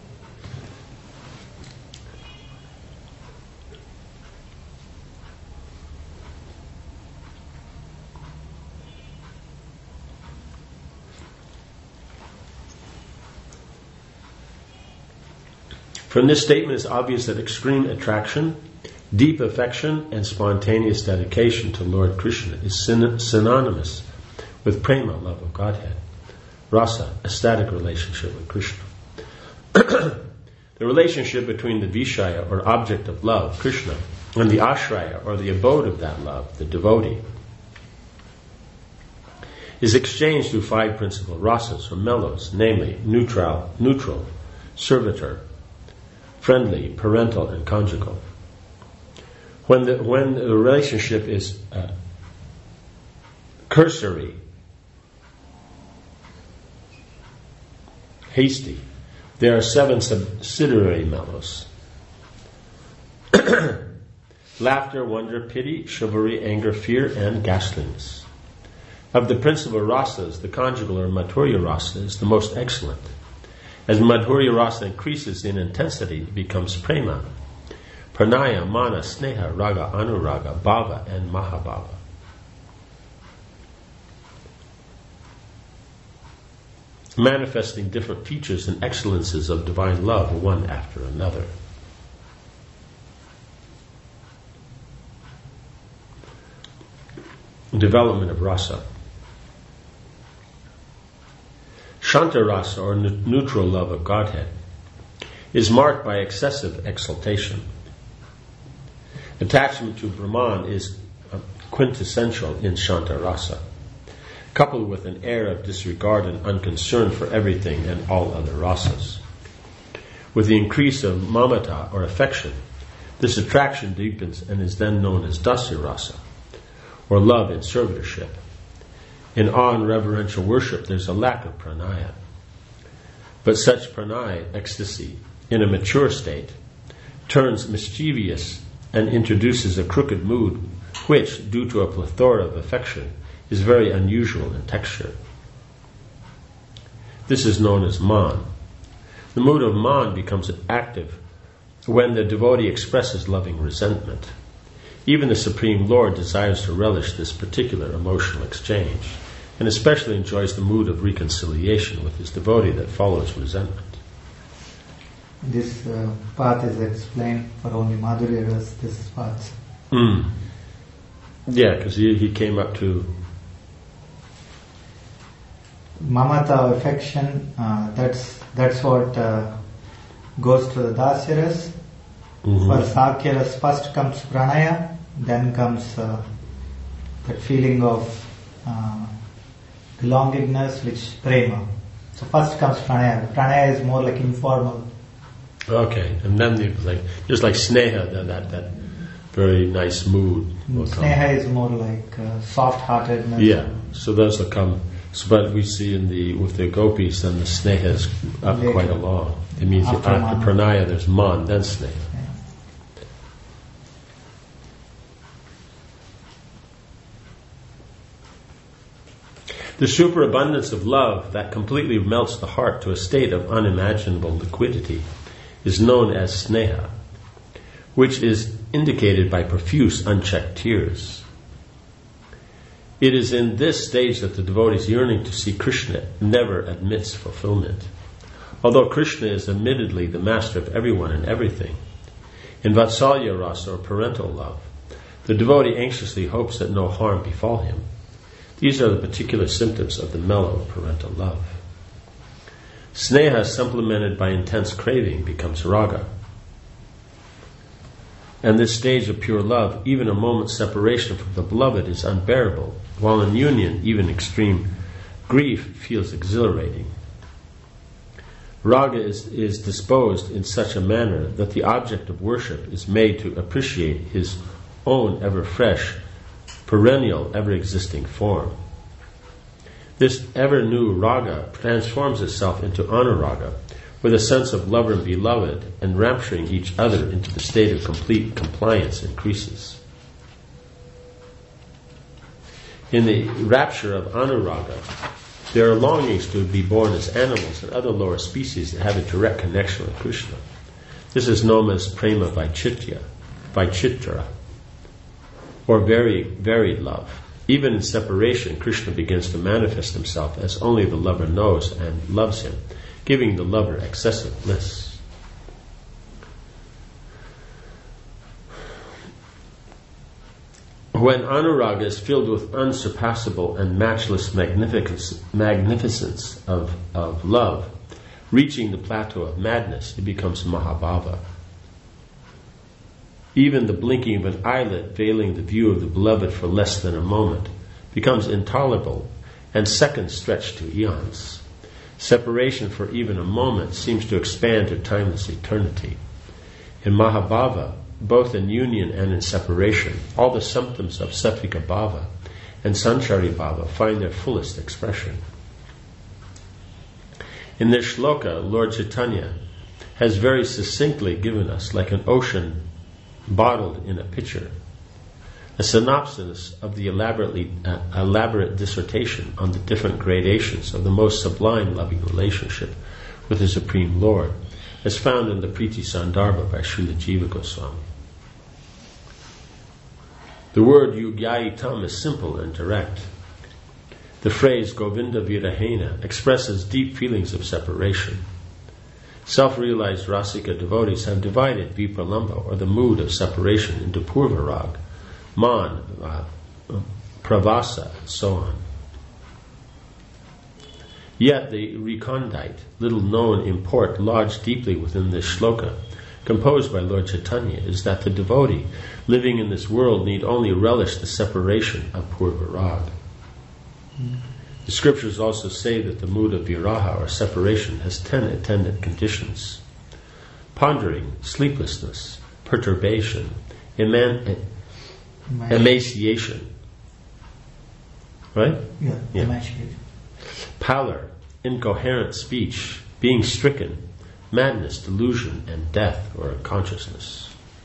A: From this statement it's obvious that extreme attraction, deep affection, and spontaneous dedication to Lord Krishna is syn- synonymous with prema, love of Godhead, rasa, ecstatic relationship with Krishna. The relationship between the vishaya, or object of love, Krishna, and the ashraya, or the abode of that love, the devotee, is exchanged through five principal rasas, or mellows, namely neutral, neutral, servitor, friendly, parental, and conjugal. When the when the relationship is uh, cursory, hasty, there are seven subsidiary mellows: laughter, wonder, pity, chivalry, anger, fear, and ghastliness. Of the principal rasas, the conjugal or madhurya rasa is the most excellent. As madhurya rasa increases in intensity, it becomes prema, pranaya, mana, sneha, raga, anuraga, bhava, and mahabhava. Manifesting different features and excellences of divine love one after another. Development of rasa. Shanta rasa, or ne- neutral love of Godhead, is marked by excessive exaltation. Attachment to Brahman is quintessential in Shanta rasa, coupled with an air of disregard and unconcern for everything and all other rasas. With the increase of mamata, or affection, this attraction deepens and is then known as dasya rasa, or love in servitorship. In awe and reverential worship, there's a lack of pranaya. But such pranaya, ecstasy, in a mature state, turns mischievous and introduces a crooked mood, which, due to a plethora of affection, is very unusual in texture. This is known as man. The mood of man becomes active when the devotee expresses loving resentment. Even the Supreme Lord desires to relish this particular emotional exchange, and especially enjoys the mood of reconciliation with his devotee that follows resentment.
B: This uh, path is explained for only Madhurya Rasa, this path.
A: Mm. Yeah, because he, he came up to
B: Mamata, affection, uh, that's that's what uh, goes to the Dasya Rasa,
A: Mm-hmm.
B: For Sakyas, first comes pranaya, then comes uh, that feeling of uh, belongingness, which prema. So first comes pranaya. Pranaya is more like informal.
A: Okay, and then the, like just like sneha, that that, that very nice mood will come.
B: Sneha is more like uh, soft-heartedness.
A: Yeah, so those will come. So, but we see in the with the gopis, then the sneha is up
B: Later.
A: quite a lot. It means
B: After
A: after, after
B: man.
A: pranaya, there's man, then sneha.
B: Yeah.
A: The superabundance of love that completely melts the heart to a state of unimaginable liquidity is known as sneha, which is indicated by profuse, unchecked tears. It is in this stage that the devotee's yearning to see Krishna never admits fulfillment. Although Krishna is admittedly the master of everyone and everything, in Vatsalya rasa or parental love, the devotee anxiously hopes that no harm befall him. These are the particular symptoms of the mellow parental love. Sneha, supplemented by intense craving, becomes raga. And this stage of pure love, even a moment's separation from the beloved, is unbearable, while in union, even extreme grief feels exhilarating. Raga is, is disposed in such a manner that the object of worship is made to appreciate his own ever-fresh, perennial, ever-existing form. This ever-new raga transforms itself into anuraga, with a sense of lover and beloved enrapturing each other into the state of complete compliance increases. In the rapture of anuraga, there are longings to be born as animals and other lower species that have a direct connection with Krishna. This is known as prema vaichitya, vaichitra, or very varied love. Even in separation, Krishna begins to manifest himself as only the lover knows and loves him, giving the lover excessive bliss. When anuraga is filled with unsurpassable and matchless magnificence, magnificence of, of love, reaching the plateau of madness, it becomes mahabhava. Even the blinking of an eyelid veiling the view of the beloved for less than a moment becomes intolerable, and seconds stretch to eons. Separation for even a moment seems to expand to timeless eternity. In Mahabhava, both in union and in separation, all the symptoms of Sattvika Bhava and Sanchari Bhava find their fullest expression. In this shloka, Lord Chaitanya has very succinctly given us, like an ocean bottled in a pitcher, a synopsis of the elaborately uh, elaborate dissertation on the different gradations of the most sublime loving relationship with the Supreme Lord, as found in the Priti Sandarbha by Srila Jiva Goswami. The word Yugyayitam is simple and direct. The phrase Govinda Virahena expresses deep feelings of separation. Self-realized Rasika devotees have divided Vipralamba, or the mood of separation, into Purvarag, Man, uh, Pravasa, and so on. Yet the recondite, little known import lodged deeply within this shloka, composed by Lord Chaitanya, is that the devotee living in this world need only relish the separation of Purvarag. Mm. The scriptures also say that the mood of viraha, or separation, has ten attendant conditions: pondering, sleeplessness, perturbation, eman- emaciation. Right?
B: Yeah,
A: yeah.
B: emaciation. Pallor,
A: incoherent speech, being stricken, madness, delusion, and death or unconsciousness.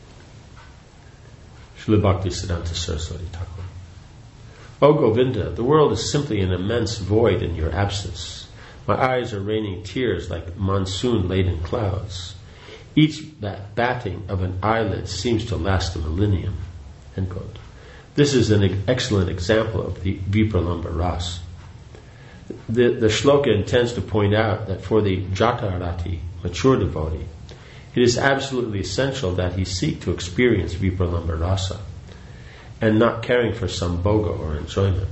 A: Srila Bhaktisiddhanta Saraswati Thakur. O Govinda, the world is simply an immense void in your absence. My eyes are raining tears like monsoon-laden clouds. Each bat- batting of an eyelid seems to last a millennium. End quote. This is an excellent example of the Vipralamba Ras. The, the shloka intends to point out that for the Jatarati, mature devotee, it is absolutely essential that he seek to experience Vipralamba Rasa, and not caring for some bhoga or enjoyment.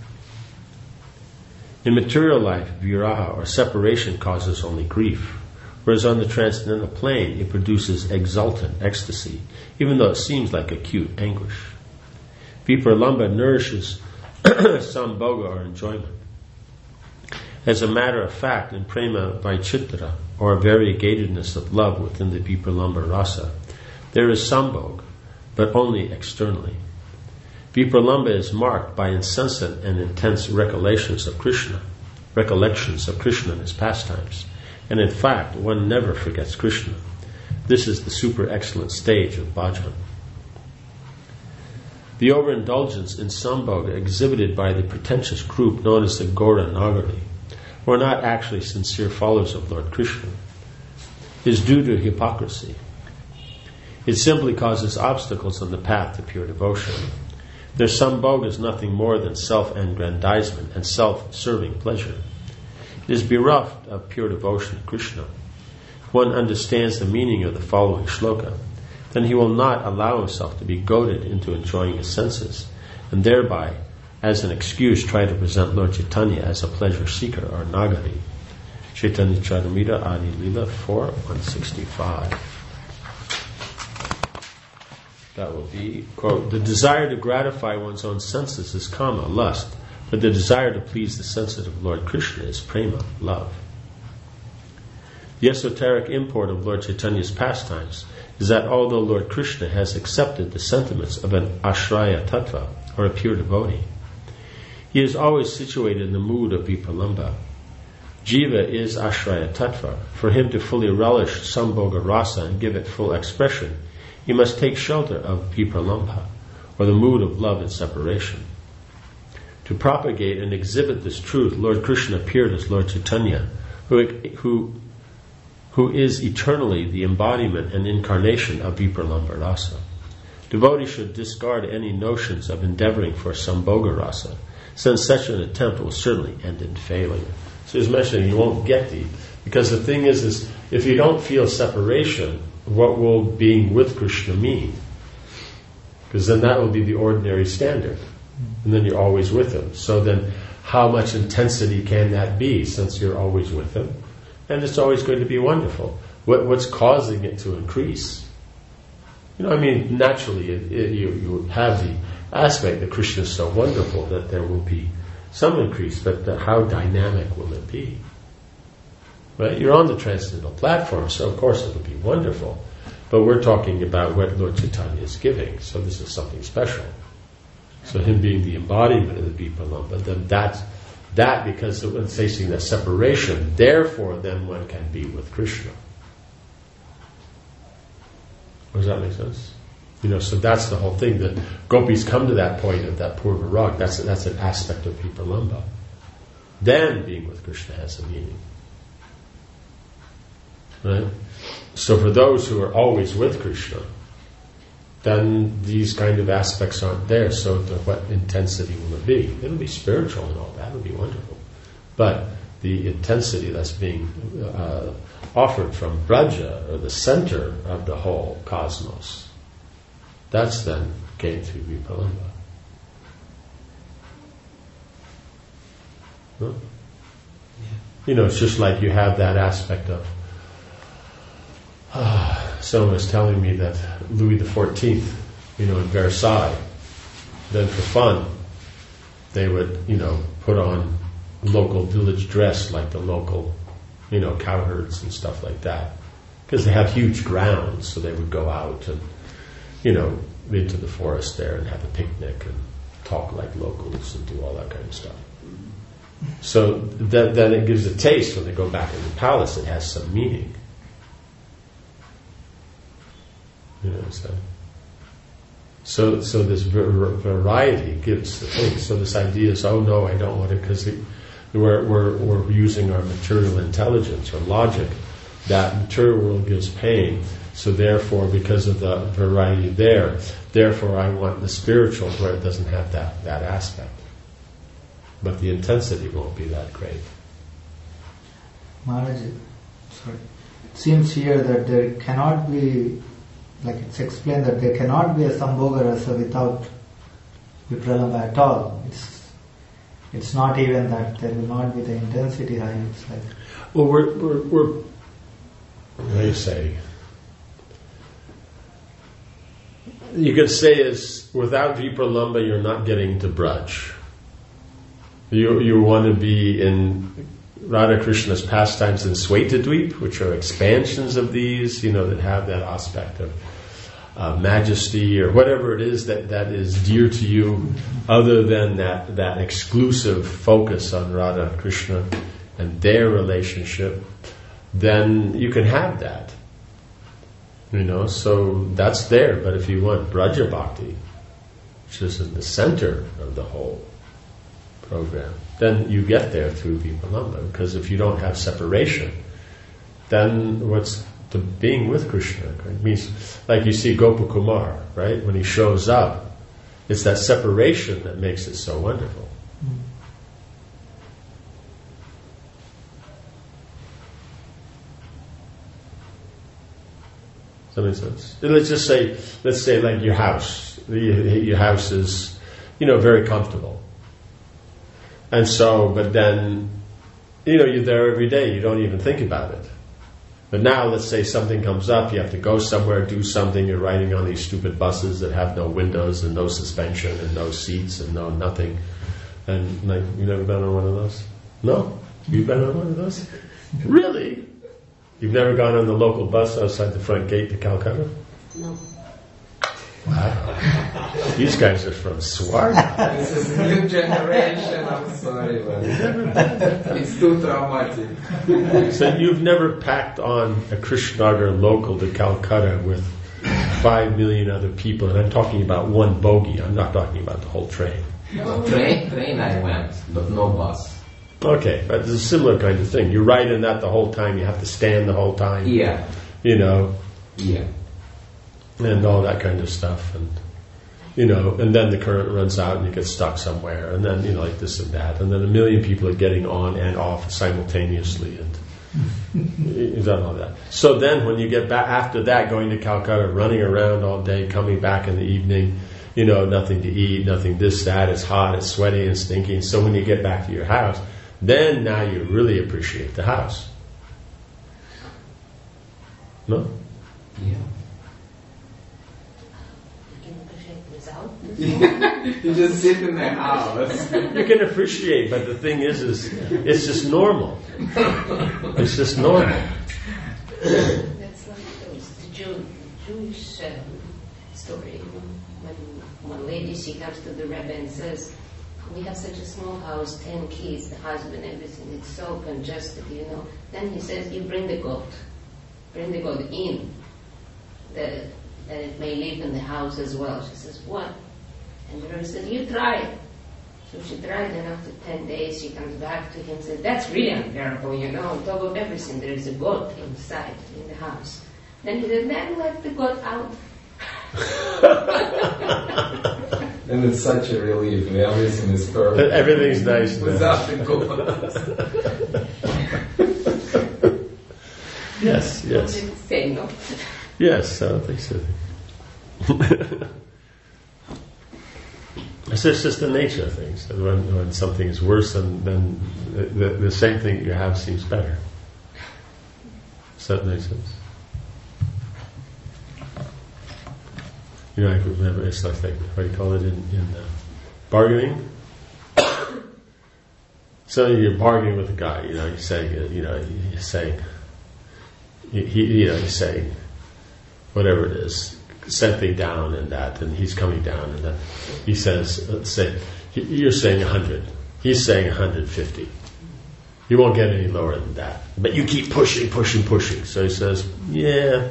A: In material life, viraha or separation causes only grief, whereas on the transcendental plane it produces exultant ecstasy, even though it seems like acute anguish. Vipralambha nourishes sambhoga or enjoyment. As a matter of fact, in prema vaichitra, or variegatedness of love within the Vipralambha rasa, there is sambhoga, but only externally. Vipralambha is marked by incessant and intense recollections of Krishna, recollections of Krishna and his pastimes, and in fact, one never forgets Krishna. This is the super excellent stage of bhajan. The overindulgence in sambhoga exhibited by the pretentious group known as the Gaura Nagari, who are not actually sincere followers of Lord Krishna, is due to hypocrisy. It simply causes obstacles on the path to pure devotion. Their sambhoga is nothing more than self-aggrandizement and self-serving pleasure. It is bereft of pure devotion to Krishna. If one understands the meaning of the following shloka, then he will not allow himself to be goaded into enjoying his senses, and thereby, as an excuse, try to present Lord Chaitanya as a pleasure seeker or nagari. Chaitanya Charitamrita Adi Lila four one sixty-five. That will be, quote, the desire to gratify one's own senses is kama, lust, but the desire to please the sensitive Lord Krishna is prema, love. The esoteric import of Lord Chaitanya's pastimes is that although Lord Krishna has accepted the sentiments of an ashraya tattva, or a pure devotee, he is always situated in the mood of Vipralambha. Jiva is ashraya tattva. For him to fully relish sambhoga rasa and give it full expression, he must take shelter of Vipralambha, or the mood of love and separation. To propagate and exhibit this truth, Lord Krishna appeared as Lord Chaitanya, who, who, who is eternally the embodiment and incarnation of Vipralambha rasa. Devotees should discard any notions of endeavoring for sambhoga rasa, since such an attempt will certainly end in failure. So he's mentioning you won't get the, because the thing is, is if you don't feel separation, what will being with Krishna mean? Because then that will be the ordinary standard. And then you're always with him. So then how much intensity can that be since you're always with him? And it's always going to be wonderful. What, what's causing it to increase? You know, I mean, naturally it, it, you, you have the aspect that Krishna is so wonderful that there will be some increase, but the, how dynamic will it be? Right? You're on the transcendental platform, so of course it will be wonderful. But we're talking about what Lord Chaitanya is giving, so this is something special. So him being the embodiment of the Vipralambha, then that, that because it's facing that separation, therefore then one can be with Krishna. Does that make sense? You know, so that's the whole thing, that gopis come to that point of that purva rag, that's, that's an aspect of Vipralambha. Then being with Krishna has a meaning. Right? So for those who are always with Krishna, then these kind of aspects aren't there, so the, what intensity will it be? It'll be spiritual and all that, it'll be wonderful. But the intensity that's being uh, offered from Braja, or the center of the whole cosmos, that's then gained through Vipralambha. Huh? Yeah. You know, it's just like you have that aspect of, uh, someone was telling me that Louis the Fourteenth, you know, in Versailles, then for fun, they would, you know, put on local village dress like the local, you know, cowherds and stuff like that. Because they have huge grounds, so they would go out and, you know, into the forest there and have a picnic and talk like locals and do all that kind of stuff. So that, then it gives a taste when they go back in the palace, it has some meaning. You know what I'm saying? So, so this variety gives the thing. So this idea is, oh no, I don't want it, because we're, we're, we're using our material intelligence or logic. That material world gives pain, so therefore, because of the variety there, therefore I want the spiritual where it doesn't have that, that aspect. But the intensity won't be that great.
B: Maharaj, sorry. It seems here that there cannot be, like it's explained, that there cannot be a Sambhoga Rasa without Vipralambha at all. It's it's not even that there will not be the intensity high. It's like,
A: well, we're we're we're, what do you say? You could say is without Vipralamba you're not getting to Braj. You you want to be in Radha Krishna's pastimes in Svetadweep, which are expansions of these, you know, that have that aspect of uh, majesty or whatever it is that, that is dear to you, other than that, that exclusive focus on Radha Krishna and their relationship, then you can have that. You know, so that's there. But if you want Braja Bhakti, which is in the center of the whole program, then you get there through Vipralamba. Because if you don't have separation, then what's the being with Krishna? It means, like you see Gopakumar, right? When he shows up, it's that separation that makes it so wonderful. Does that make sense? Let's just say, let's say like your house. Your house is, you know, very comfortable. And so, but then, you know, you're there every day, you don't even think about it. But now, let's say something comes up, you have to go somewhere, do something, you're riding on these stupid buses that have no windows and no suspension and no seats and no nothing. And like, you've never been on one of those? No? You've been on one of those? Really? You've never gone on the local bus outside the front gate to Calcutta?
D: No.
A: Wow. These guys are from Swarna.
E: This is a new generation, I'm sorry, but it's too traumatic.
A: So you've never packed on a Krishnagar local to Calcutta with five million other people, and I'm talking about one bogie, I'm not talking about the whole train.
E: No, train, train I went, but no bus.
A: Okay, but it's a similar kind of thing. You ride in that the whole time, you have to stand the whole time.
E: Yeah.
A: You know.
E: Yeah.
A: And all that kind of stuff, and you know, and then the current runs out and you get stuck somewhere, and then, you know, like this and that, and then a million people are getting on and off simultaneously, and you've done all that. So then when you get back after that, going to Calcutta, running around all day, coming back in the evening, you know, nothing to eat, nothing this, that, it's hot, it's sweaty and stinky. So when you get back to your house, then now you really appreciate the house. No?
E: Yeah. You just sit in the house.
A: You can appreciate, but the thing is, is it's just normal. It's just normal.
D: That's like those the Jew, Jewish um, story. You know, when one lady, she comes to the Rebbe and says, "We have such a small house, ten kids, the husband, everything. It's so congested, you know." Then he says, "You bring the goat, bring the goat in, that that it may live in the house as well." She says, "What?" And the Rebbe says, "You try it." So she tried, and after ten days she comes back to him and says, "That's really unbearable, you know, on top of everything there is a goat inside, in the house." Then he said, "Then let the goat out."
E: And it's such a relief, and everything is perfect.
A: Everything's nice now.
E: Without the goat.
A: Yes, yes.
D: Say no.
A: Yes, I don't think so. It's just, just the nature of things. When, when something is worse, then, then the, the, the same thing you have seems better. Does that make sense? You know, I remember, it's like, like what do you call it in, in uh, bargaining? So you're bargaining with a guy, you know, you're saying, uh, you know, you're saying, he, he, you know, you're saying, whatever it is, something down and that, and he's coming down, and then he says, let's say, you're saying one hundred, he's saying one hundred fifty. You won't get any lower than that. But you keep pushing, pushing, pushing. So he says, yeah,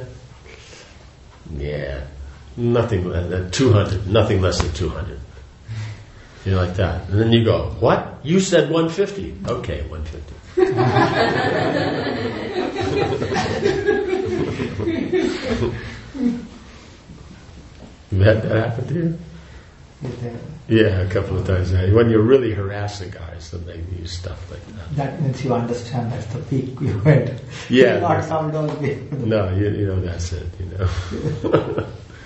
A: yeah, nothing less than two hundred, nothing less than two hundred. You're like that. And then you go, what? You said one fifty. Okay, one fifty. You had that happen to you? Yeah, a couple of times. When you're really harassing guys, then they use stuff like that.
B: That means you understand that's the peak you went.
A: Yeah.
B: Not come down there.
A: No, you, you know, that's it, you know.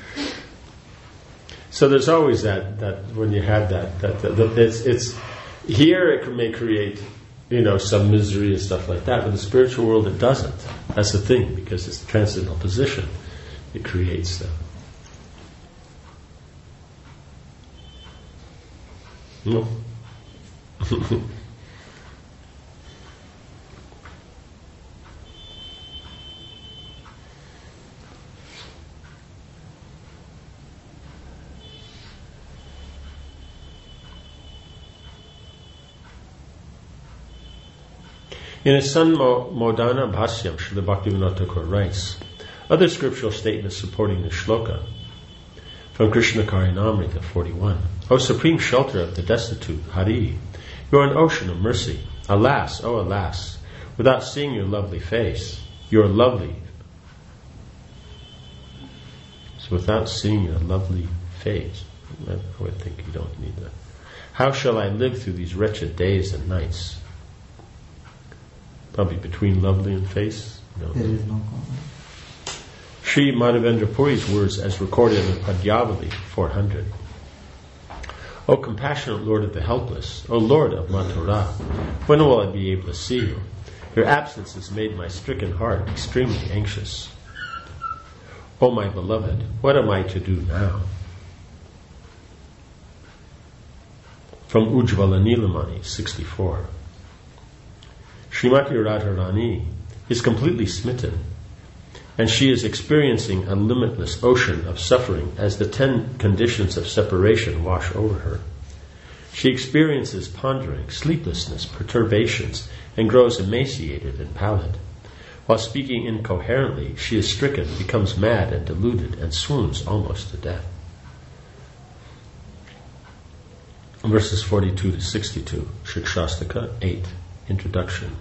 A: So there's always that, that when you have that, that, that, that it's, it's, here it may create, you know, some misery and stuff like that. But the spiritual world, it doesn't. That's the thing, because it's the transcendental position. It creates them. No. In his son Modana Bhasyam, Srila Bhaktivinoda Thakur writes, other scriptural statements supporting the shloka from Krishna Karinamrita forty-one. O supreme shelter of the destitute, Hari, you are an ocean of mercy. Alas, oh alas, without seeing your lovely face, your lovely. So without seeing your lovely face, I would think you don't need that. How shall I live through these wretched days and nights? Probably between lovely and face. No.
B: There is no comment.
A: Sri Madhavendra Puri's words as recorded in Padyavali four hundred. O compassionate Lord of the helpless, O Lord of Mathura, when will I be able to see you? Your absence has made my stricken heart extremely anxious. O my beloved, what am I to do now? From Ujjvala Nilamani sixty-four. Srimati Radharani is completely smitten, and she is experiencing a limitless ocean of suffering as the ten conditions of separation wash over her. She experiences pondering, sleeplessness, perturbations, and grows emaciated and pallid. While speaking incoherently, she is stricken, becomes mad and deluded, and swoons almost to death. Verses forty-two to sixty-two, Shikshastaka eight, Introduction.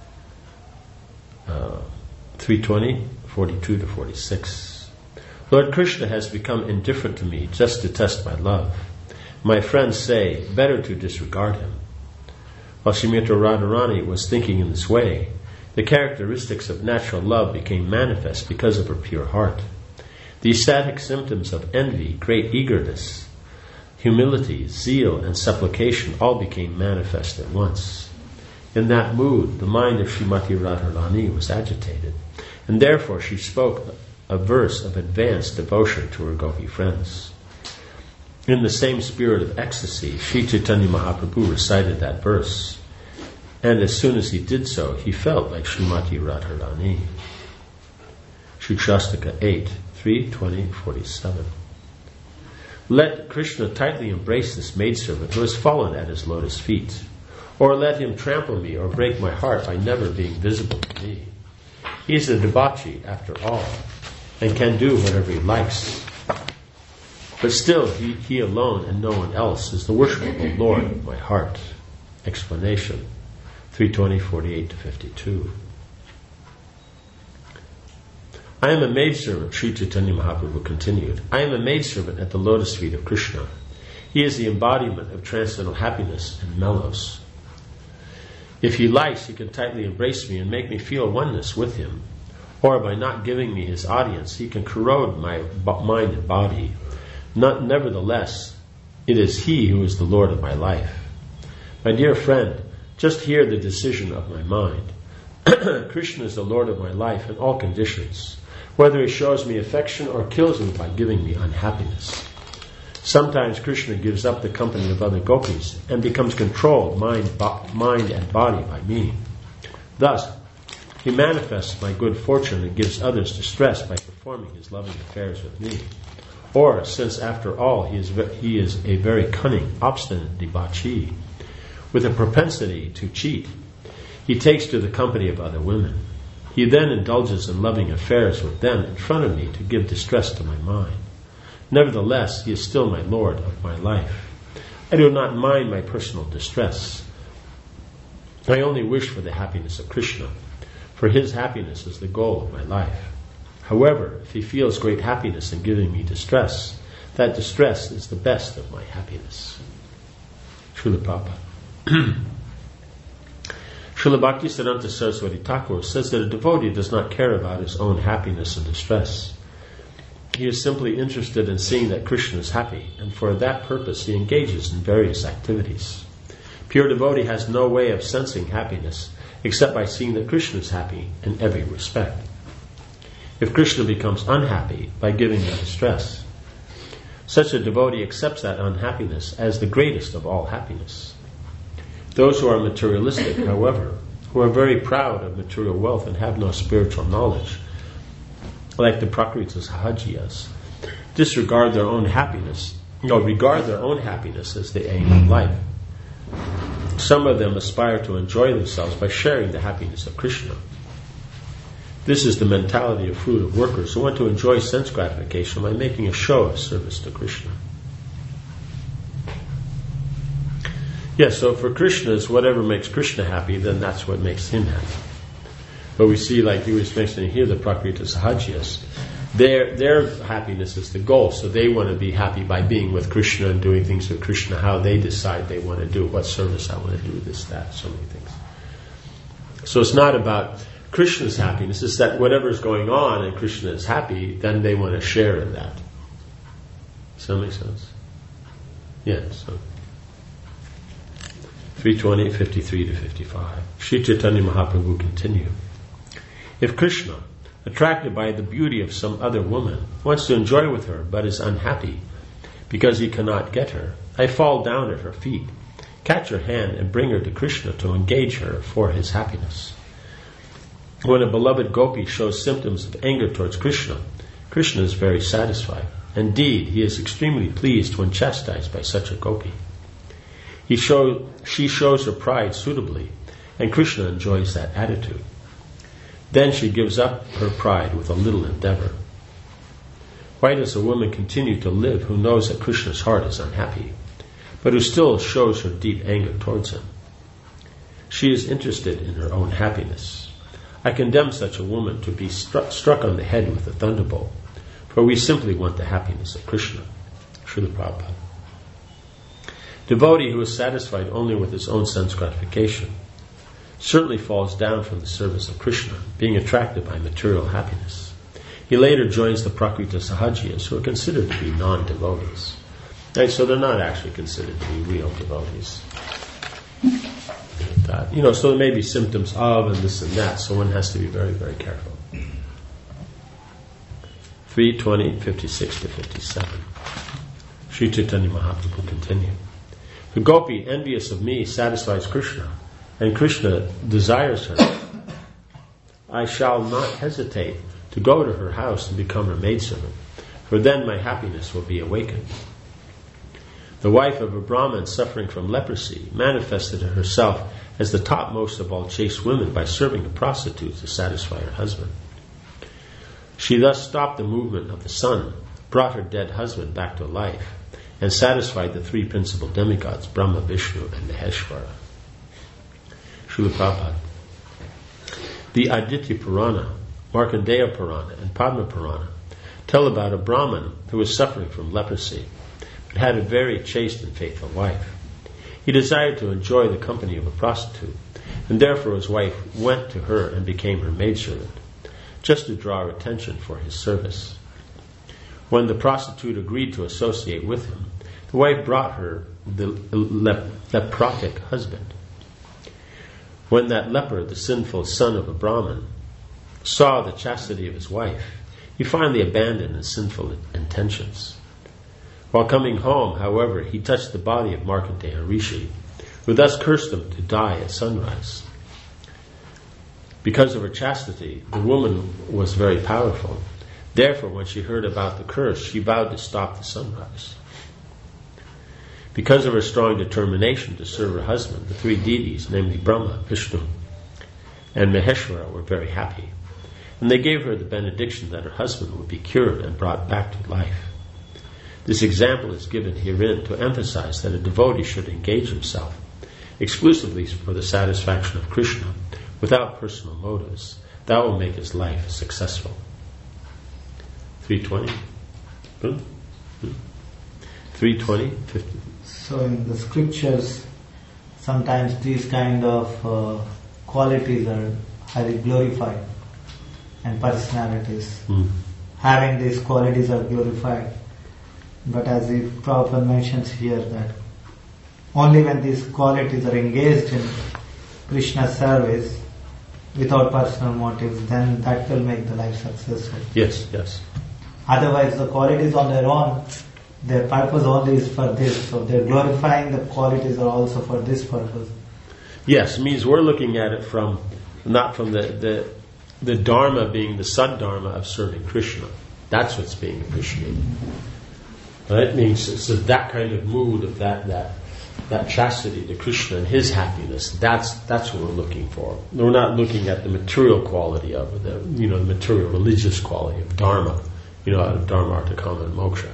A: Uh, three twenty, forty-two to forty-six. Lord Krishna has become indifferent to me just to test my love. My friends say, better to disregard him. While Srimati Radharani was thinking in this way, the characteristics of natural love became manifest because of her pure heart. The ecstatic symptoms of envy, great eagerness, humility, zeal, and supplication all became manifest at once. In that mood, the mind of Srimati Radharani was agitated, and therefore she spoke a verse of advanced devotion to her Gopi friends. In the same spirit of ecstasy, Sri Chaitanya Mahaprabhu recited that verse, and as soon as he did so, he felt like Srimati Radharani. Shikshastaka eight, three twenty, forty-seven. Let Krishna tightly embrace this maidservant who has fallen at his lotus feet, or let him trample me or break my heart by never being visible to me. He is a debauchee after all, and can do whatever he likes. But still, he, he alone and no one else is the worshipful Lord of my heart. Explanation, three twenty, forty-eight to fifty-two. I am a maidservant, Sri Chaitanya Mahaprabhu continued. I am a maidservant at the lotus feet of Krishna. He is the embodiment of transcendental happiness and mellows. If he likes, he can tightly embrace me and make me feel oneness with him. Or by not giving me his audience, he can corrode my mind and body. Not, nevertheless, it is he who is the Lord of my life. My dear friend, just hear the decision of my mind. Krishna is the Lord of my life in all conditions, whether he shows me affection or kills me by giving me unhappiness. Sometimes Krishna gives up the company of other gopis and becomes controlled mind, bo- mind and body by me. Thus, he manifests my good fortune and gives others distress by performing his loving affairs with me. Or, since after all he is, ve- he is a very cunning, obstinate debauchee, with a propensity to cheat, he takes to the company of other women. He then indulges in loving affairs with them in front of me to give distress to my mind. Nevertheless, he is still my Lord of my life. I do not mind my personal distress. I only wish for the happiness of Krishna, for his happiness is the goal of my life. However, if he feels great happiness in giving me distress, that distress is the best of my happiness. Srila Prabhupada. Srila Bhaktisiddhanta Saraswati Thakur says that a devotee does not care about his own happiness and distress. He is simply interested in seeing that Krishna is happy, and for that purpose he engages in various activities. Pure devotee has no way of sensing happiness except by seeing that Krishna is happy in every respect. If Krishna becomes unhappy by giving him distress, such a devotee accepts that unhappiness as the greatest of all happiness. Those who are materialistic, however, who are very proud of material wealth and have no spiritual knowledge, like the Prakrita Sahajiyas, disregard their own happiness, or regard their own happiness as the aim of life. Some of them aspire to enjoy themselves by sharing the happiness of Krishna. This is the mentality of fruit of workers who want to enjoy sense gratification by making a show of service to Krishna. Yes, so for Krishnas, whatever makes Krishna happy, then that's what makes him happy. But we see, like you were mentioning here, the Prakrita Sahajiyas, their their happiness is the goal, so they want to be happy by being with Krishna and doing things with Krishna, how they decide they want to do, what service I want to do, this, that, so many things. So it's not about Krishna's happiness, it's that whatever is going on and Krishna is happy, then they want to share in that. Does that make sense? Yeah, so three twenty, fifty-three to fifty-five. Sri Chaitanya Mahaprabhu continued. If Krishna, attracted by the beauty of some other woman, wants to enjoy with her but is unhappy because he cannot get her, I fall down at her feet, catch her hand and bring her to Krishna to engage her for his happiness. When a beloved gopi shows symptoms of anger towards Krishna, Krishna is very satisfied. Indeed, he is extremely pleased when chastised by such a gopi. He show, she shows her pride suitably, and Krishna enjoys that attitude. Then she gives up her pride with a little endeavor. Why does a woman continue to live who knows that Krishna's heart is unhappy, but who still shows her deep anger towards him? She is interested in her own happiness. I condemn such a woman to be struck, struck on the head with a thunderbolt, for we simply want the happiness of Krishna. Srila Prabhupada. Devotee who is satisfied only with his own sense gratification certainly falls down from the service of Krishna, being attracted by material happiness. He later joins the Prakrita Sahajiyas, who are considered to be non-devotees. Right, so they're not actually considered to be real devotees. That, you know, so there may be symptoms of and this and that, so one has to be very, very careful. three twenty, fifty-six to fifty-seven. Sri Chaitanya Mahaprabhu continued. The gopi, envious of me, satisfies Krishna, and Krishna desires her. I shall not hesitate to go to her house and become her maidservant, for then my happiness will be awakened. The wife of a Brahmin suffering from leprosy manifested herself as the topmost of all chaste women by serving a prostitute to satisfy her husband. She thus stopped the movement of the sun, brought her dead husband back to life, and satisfied the three principal demigods, Brahma, Vishnu, and Maheshwara. Srila Prabhupada. The Aditya Purana, Markandeya Purana, and Padma Purana tell about a Brahmin who was suffering from leprosy, but had a very chaste and faithful wife. He desired to enjoy the company of a prostitute, and therefore his wife went to her and became her maidservant, just to draw her attention for his service. When the prostitute agreed to associate with him, the wife brought her the lep- leprotic husband. When that leper, the sinful son of a Brahmin, saw the chastity of his wife, he finally abandoned his sinful intentions. While coming home, however, he touched the body of Markandeya Rishi, who thus cursed him to die at sunrise. Because of her chastity, the woman was very powerful. Therefore, when she heard about the curse, she vowed to stop the sunrise. Because of her strong determination to serve her husband, the three deities, namely Brahma, Vishnu, and Maheshwara, were very happy, and they gave her the benediction that her husband would be cured and brought back to life. This example is given herein to emphasize that a devotee should engage himself exclusively for the satisfaction of Krishna, without personal motives. That will make his life successful. three twenty. Hmm? Hmm? three twenty, fifty.
B: So in the scriptures, sometimes these kind of uh, qualities are highly glorified, and personalities.
A: Hmm.
B: Having these qualities are glorified. But as the Prabhupada mentions here that only when these qualities are engaged in Krishna's service without personal motives, then that will make the life successful.
A: Yes, yes.
B: Otherwise, the qualities on their own, their purpose only is for this. So they're glorifying the qualities are also for this purpose.
A: Yes, it means we're looking at it from, not from the, the, the dharma being the sad-dharma of serving Krishna. That's what's being appreciated. Right? It means it's that kind of mood of that, that, that chastity to Krishna and his happiness. That's, that's what we're looking for. We're not looking at the material quality of it, the, you know, the material religious quality of dharma, you know, out of dharma, artha, kama, and moksha.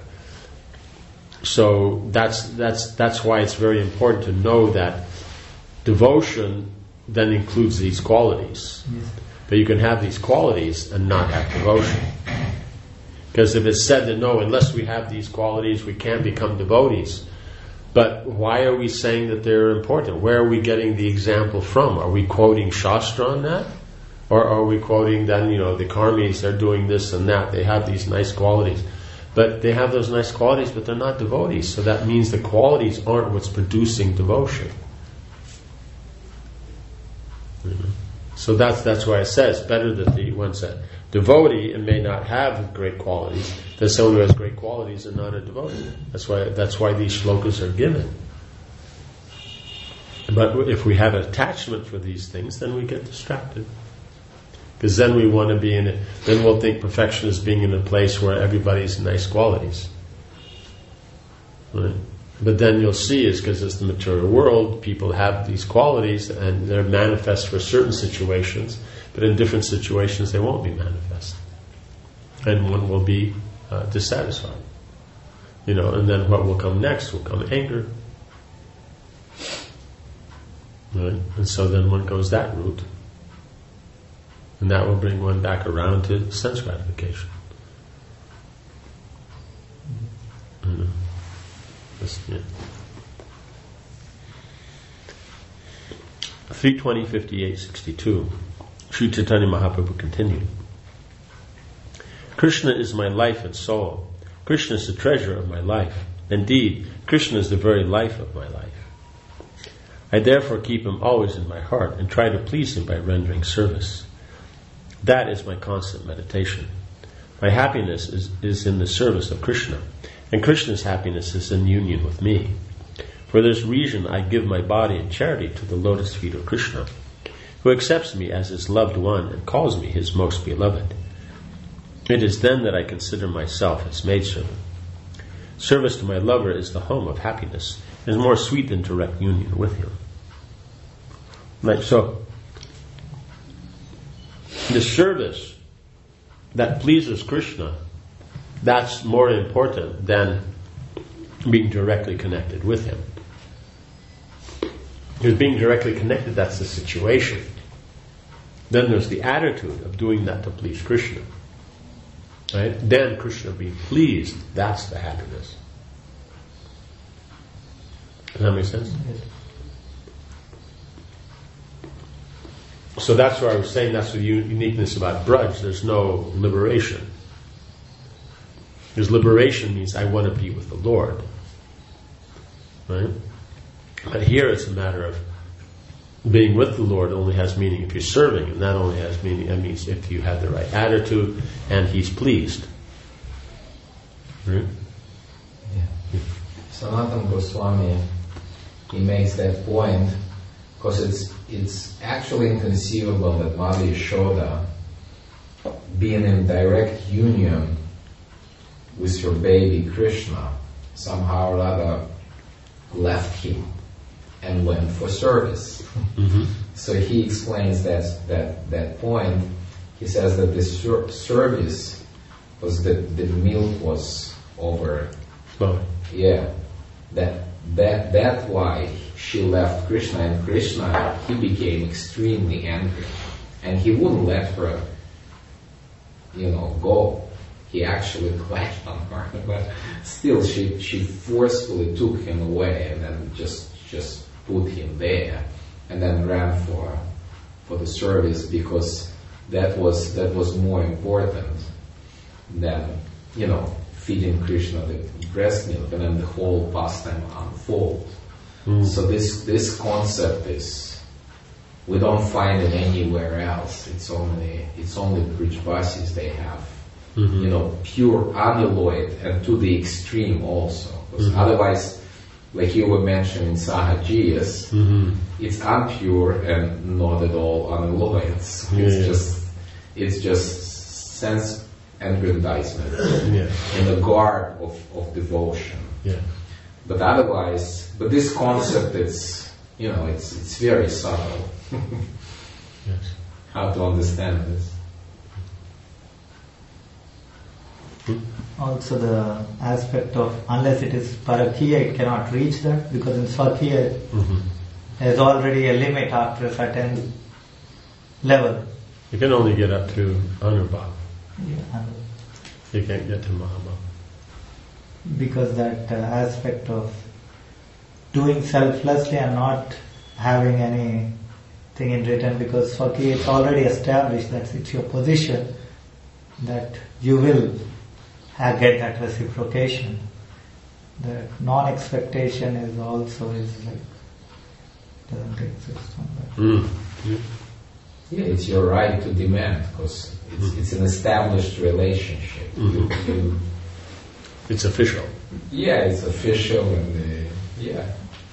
A: So that's, that's, that's why it's very important to know that devotion then includes these qualities.
B: Yes.
A: That you can have these qualities and not have devotion. Because if it's said that no, unless we have these qualities, we can't become devotees. But why are we saying that they're important? Where are we getting the example from? Are we quoting Shastra on that? Or are we quoting then, you know, the karmis, they're doing this and that, they have these nice qualities. But they have those nice qualities, but they're not devotees. So that means the qualities aren't what's producing devotion. Mm-hmm. So that's that's why it says better that the one said devotee and may not have great qualities than someone who has great qualities and not a devotee. That's why that's why these shlokas are given. But if we have attachment for these things, then we get distracted. Because then we want to be in it, then we'll think perfection is being in a place where everybody's nice qualities. Right? But then you'll see is because it's the material world, people have these qualities and they're manifest for certain situations, but in different situations they won't be manifest. And one will be uh, dissatisfied. You know, and then what will come next will come anger. Right? And so then one goes that route. And that will bring one back around to sense gratification. Mm-hmm. Yeah. three twenty, fifty-eight, sixty-two. Sri Chaitanya Mahaprabhu continued. Krishna is my life and soul. Krishna is the treasure of my life. Indeed, Krishna is the very life of my life. I therefore keep him always in my heart and try to please him by rendering service. That is my constant meditation. My happiness is, is in the service of Krishna, and Krishna's happiness is in union with me. For this reason I give my body in charity to the lotus feet of Krishna, who accepts me as his loved one and calls me his most beloved. It is then that I consider myself his maidservant. Service to my lover is the home of happiness, and is more sweet than direct union with him. Right, so the service that pleases Krishna, that's more important than being directly connected with him. Because being directly connected, that's the situation. Then there's the attitude of doing that to please Krishna. Right? Then Krishna being pleased, that's the happiness. Does that make sense?
B: Yes.
A: So that's why I was saying that's the uniqueness about Braj. There's no liberation. Because liberation means I want to be with the Lord. Right? But here it's a matter of being with the Lord only has meaning if you're serving, and that only has meaning, that means if you have the right attitude and he's pleased. Right?
E: Yeah. Sanatana Goswami, he makes that point because it's it's actually inconceivable that Mother Yashoda, being in direct union with her baby Krishna, somehow or other left him and went for service.
A: Mm-hmm.
E: So he explains that that that point. He says that the ser- service was that the milk was over.
A: Oh.
E: Yeah, that that that's why she left Krishna, and Krishna, he became extremely angry, and he wouldn't let her, you know, go. He actually clashed on her, but still, she she forcefully took him away, and then just just put him there, and then ran for for the service because that was that was more important than, you know, feeding Krishna the breast milk, and then the whole pastime unfolds.
A: Mm.
E: So this this concept is we don't find it anywhere else. It's only it's only Brijvasis they have.
A: Mm-hmm.
E: You know, pure unalloyed and to the extreme also. Because
A: Mm-hmm.
E: otherwise, like you were mentioning Sahajiyas,
A: Mm-hmm.
E: it's impure and not at all unalloyed. So
A: Yeah,
E: it's
A: yeah.
E: just it's just sense aggrandizement
A: Yeah.
E: in the garb of, of devotion.
A: Yeah.
E: But otherwise, but this concept is, you know, it's it's very subtle.
A: Yes.
E: How to understand this?
B: Also the aspect of unless it is Parakya, it cannot reach that, because in Swakya
A: Mm-hmm.
B: there is already a limit after a certain level.
A: You can only get up to Anubhav.
B: Yeah,
A: You can't get to Mahabhav.
B: because that uh, aspect of doing selflessly and not having anything in return, because Swakya it's already established that it's your position that you will have, get that reciprocation. The non-expectation is also is like doesn't exist on that.
A: Mm. Yeah.
E: Yeah, it's your right to demand because it's,
A: Mm-hmm.
E: it's an established relationship. You, you,
A: It's official.
E: yeah, it's official and uh, yeah.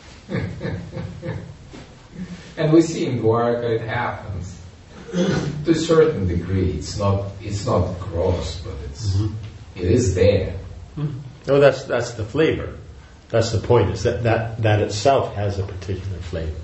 E: And we see in Dwarka it happens to a certain degree. It's not it's not gross, but it's
A: Mhm.
E: it is there.
A: No, that's that's the flavor. That's the point. Is that that that itself has a particular flavor.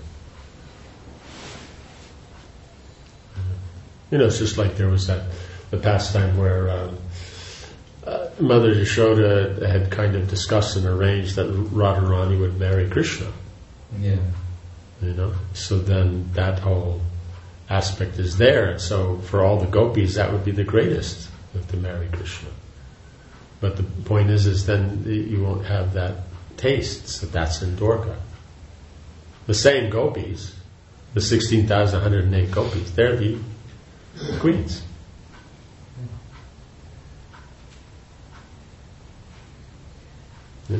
A: You know, it's just like there was that the pastime where um, uh, Mother Yashoda had kind of discussed and arranged that Radharani would marry Krishna.
E: Yeah.
A: You know, so then that whole aspect is there. And so for all the gopis, that would be the greatest, to marry Krishna. But the point is, is then you won't have that taste. So that's in Dwarka. The same gopis, the sixteen thousand one hundred eight gopis, they're the queens. Yeah.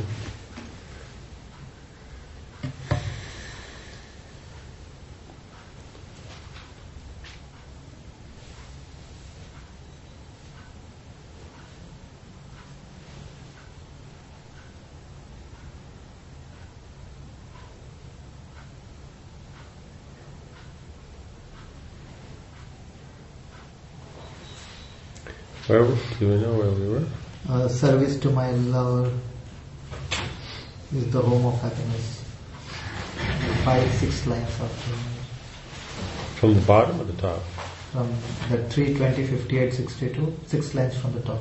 A: Where were, do we know where we were?
B: Uh, service to my lover is the home of happiness. Five, six lines after
A: From the bottom or the top?
B: from the three, twenty, fifty-eight, sixty-two, six lines from the top.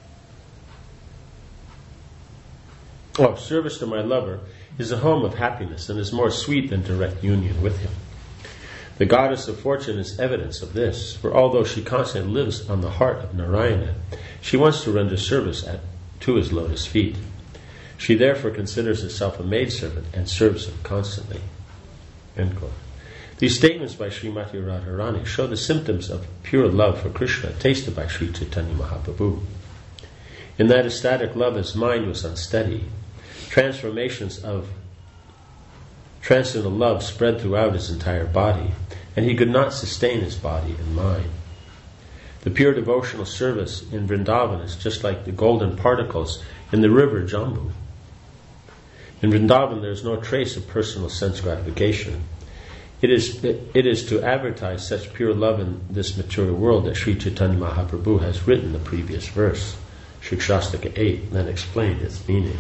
A: Oh, service to my lover is a home of happiness and is more sweet than direct union with him. The goddess of fortune is evidence of this, for although she constantly lives on the heart of Narayana, she wants to render service at, to his lotus feet. She therefore considers herself a maidservant and serves him constantly. End quote. These statements by Srimati Radharani show the symptoms of pure love for Krishna tasted by Sri Chaitanya Mahaprabhu. In that ecstatic love, his mind was unsteady. Transformations of transcendental love spread throughout his entire body, and he could not sustain his body and mind. The pure devotional service in Vrindavan is just like the golden particles in the river Jambu. In Vrindavan there is no trace of personal sense gratification. It is, it, it is to advertise such pure love in this material world that Sri Chaitanya Mahaprabhu has written the previous verse, Shikshastaka eight, and then explained its meaning.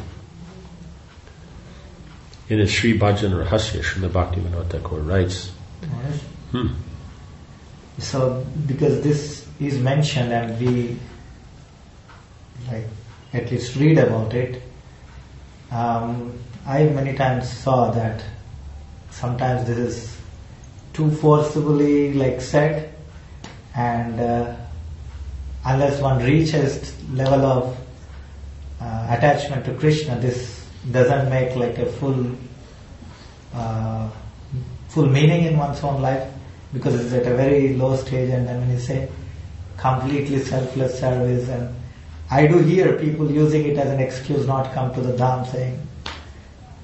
A: In his Sri Bhajan Rahasya, Srila Bhaktivinoda Thakur writes,
B: Alright.
A: hmm,
B: So, because this is mentioned and we like at least read about it, um, I many times saw that sometimes this is too forcibly like said, and uh, unless one reaches level of uh, attachment to Krishna, this doesn't make like a full uh, full meaning in one's own life, because it's at a very low stage. And then when you say completely selfless service, and I do hear people using it as an excuse not come to the dham, saying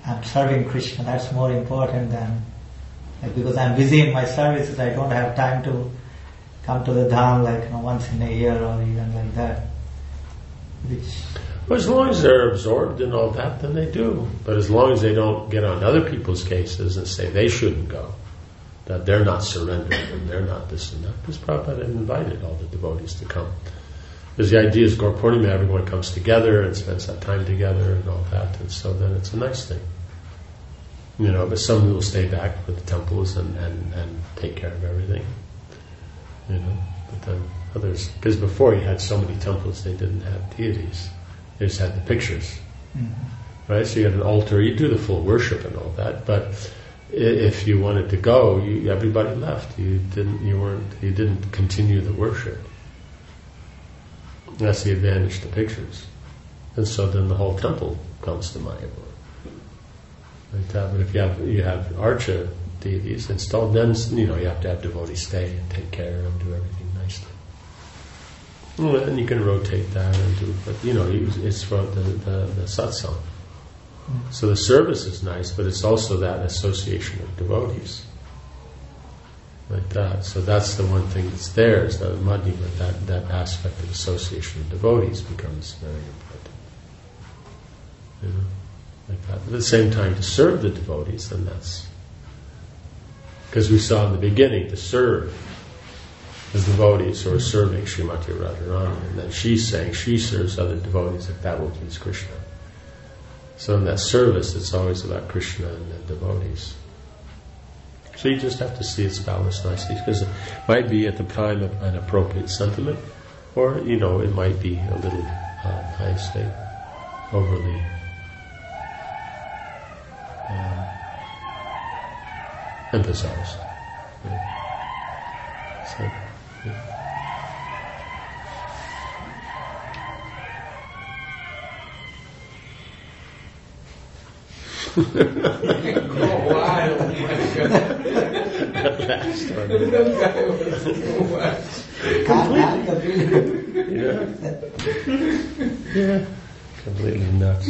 B: I'm serving Krishna. That's more important than, like, because I'm busy in my services, I don't have time to come to the dham like, you know, once in a year or even like that. Which,
A: well, as long as they're absorbed in all that, then they do. But as long as they don't get on other people's cases and say they shouldn't go, that they're not surrendered and they're not this and that, because Prabhupada had invited all the devotees to come. Because the idea is Gaur Purnima, everyone comes together and spends that time together and all that, and so then it's a nice thing. You know, but some will stay back with the temples and, and, and take care of everything. You know, but then others, because before you had so many temples, they didn't have deities. They just had the pictures. Mm-hmm. Right? So you had an altar, you do the full worship and all that, but if you wanted to go, you, everybody left. You didn't. You weren't. You didn't continue the worship. That's the advantage to pictures, and so then the whole temple comes to Mayapur. Like that. But if you have you have archa deities installed, then you know you have to have devotees stay and take care and do everything nicely. Well, and you can rotate that and do, but you know it's for the the, the satsang. So the service is nice, but it's also that association of devotees. Like that. So that's the one thing that's there, is that madhima, that, that aspect of association of devotees becomes very important. You know? Like that. But at the same time, to serve the devotees, then that's... Because we saw in the beginning, to serve the devotees who are serving Srimati Radharani, and then she's saying she serves other devotees, if that will please Krishna. So in that service, it's always about Krishna and the devotees. So you just have to see it's balanced nicely, because it might be at the time of an appropriate sentiment, or, you know, it might be a little, uh, I say, overly um, emphasized. Yeah. So, yeah.
E: Go wild, oh my God.
A: That last one.
E: That guy was too much.
A: Yeah. Yeah. Completely nuts.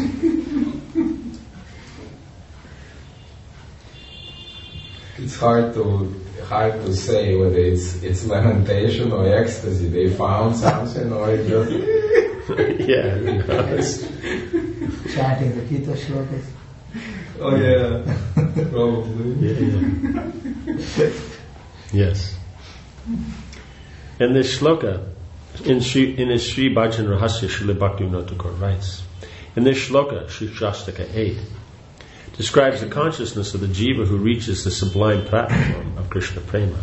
E: It's hard to hard to say whether it's it's lamentation or ecstasy. They found something or it just
A: yeah, who knows?
B: chanting the Gita shlokas.
E: Oh yeah, probably.
A: Yeah, yeah. Yes. And this shloka, in Sri, in his Sri Bhajan Rahasya, Srila Bhaktivinoda Thakur writes, in this shloka, Shikshastaka eight, describes the consciousness of the jiva who reaches the sublime platform of Krishna Prema.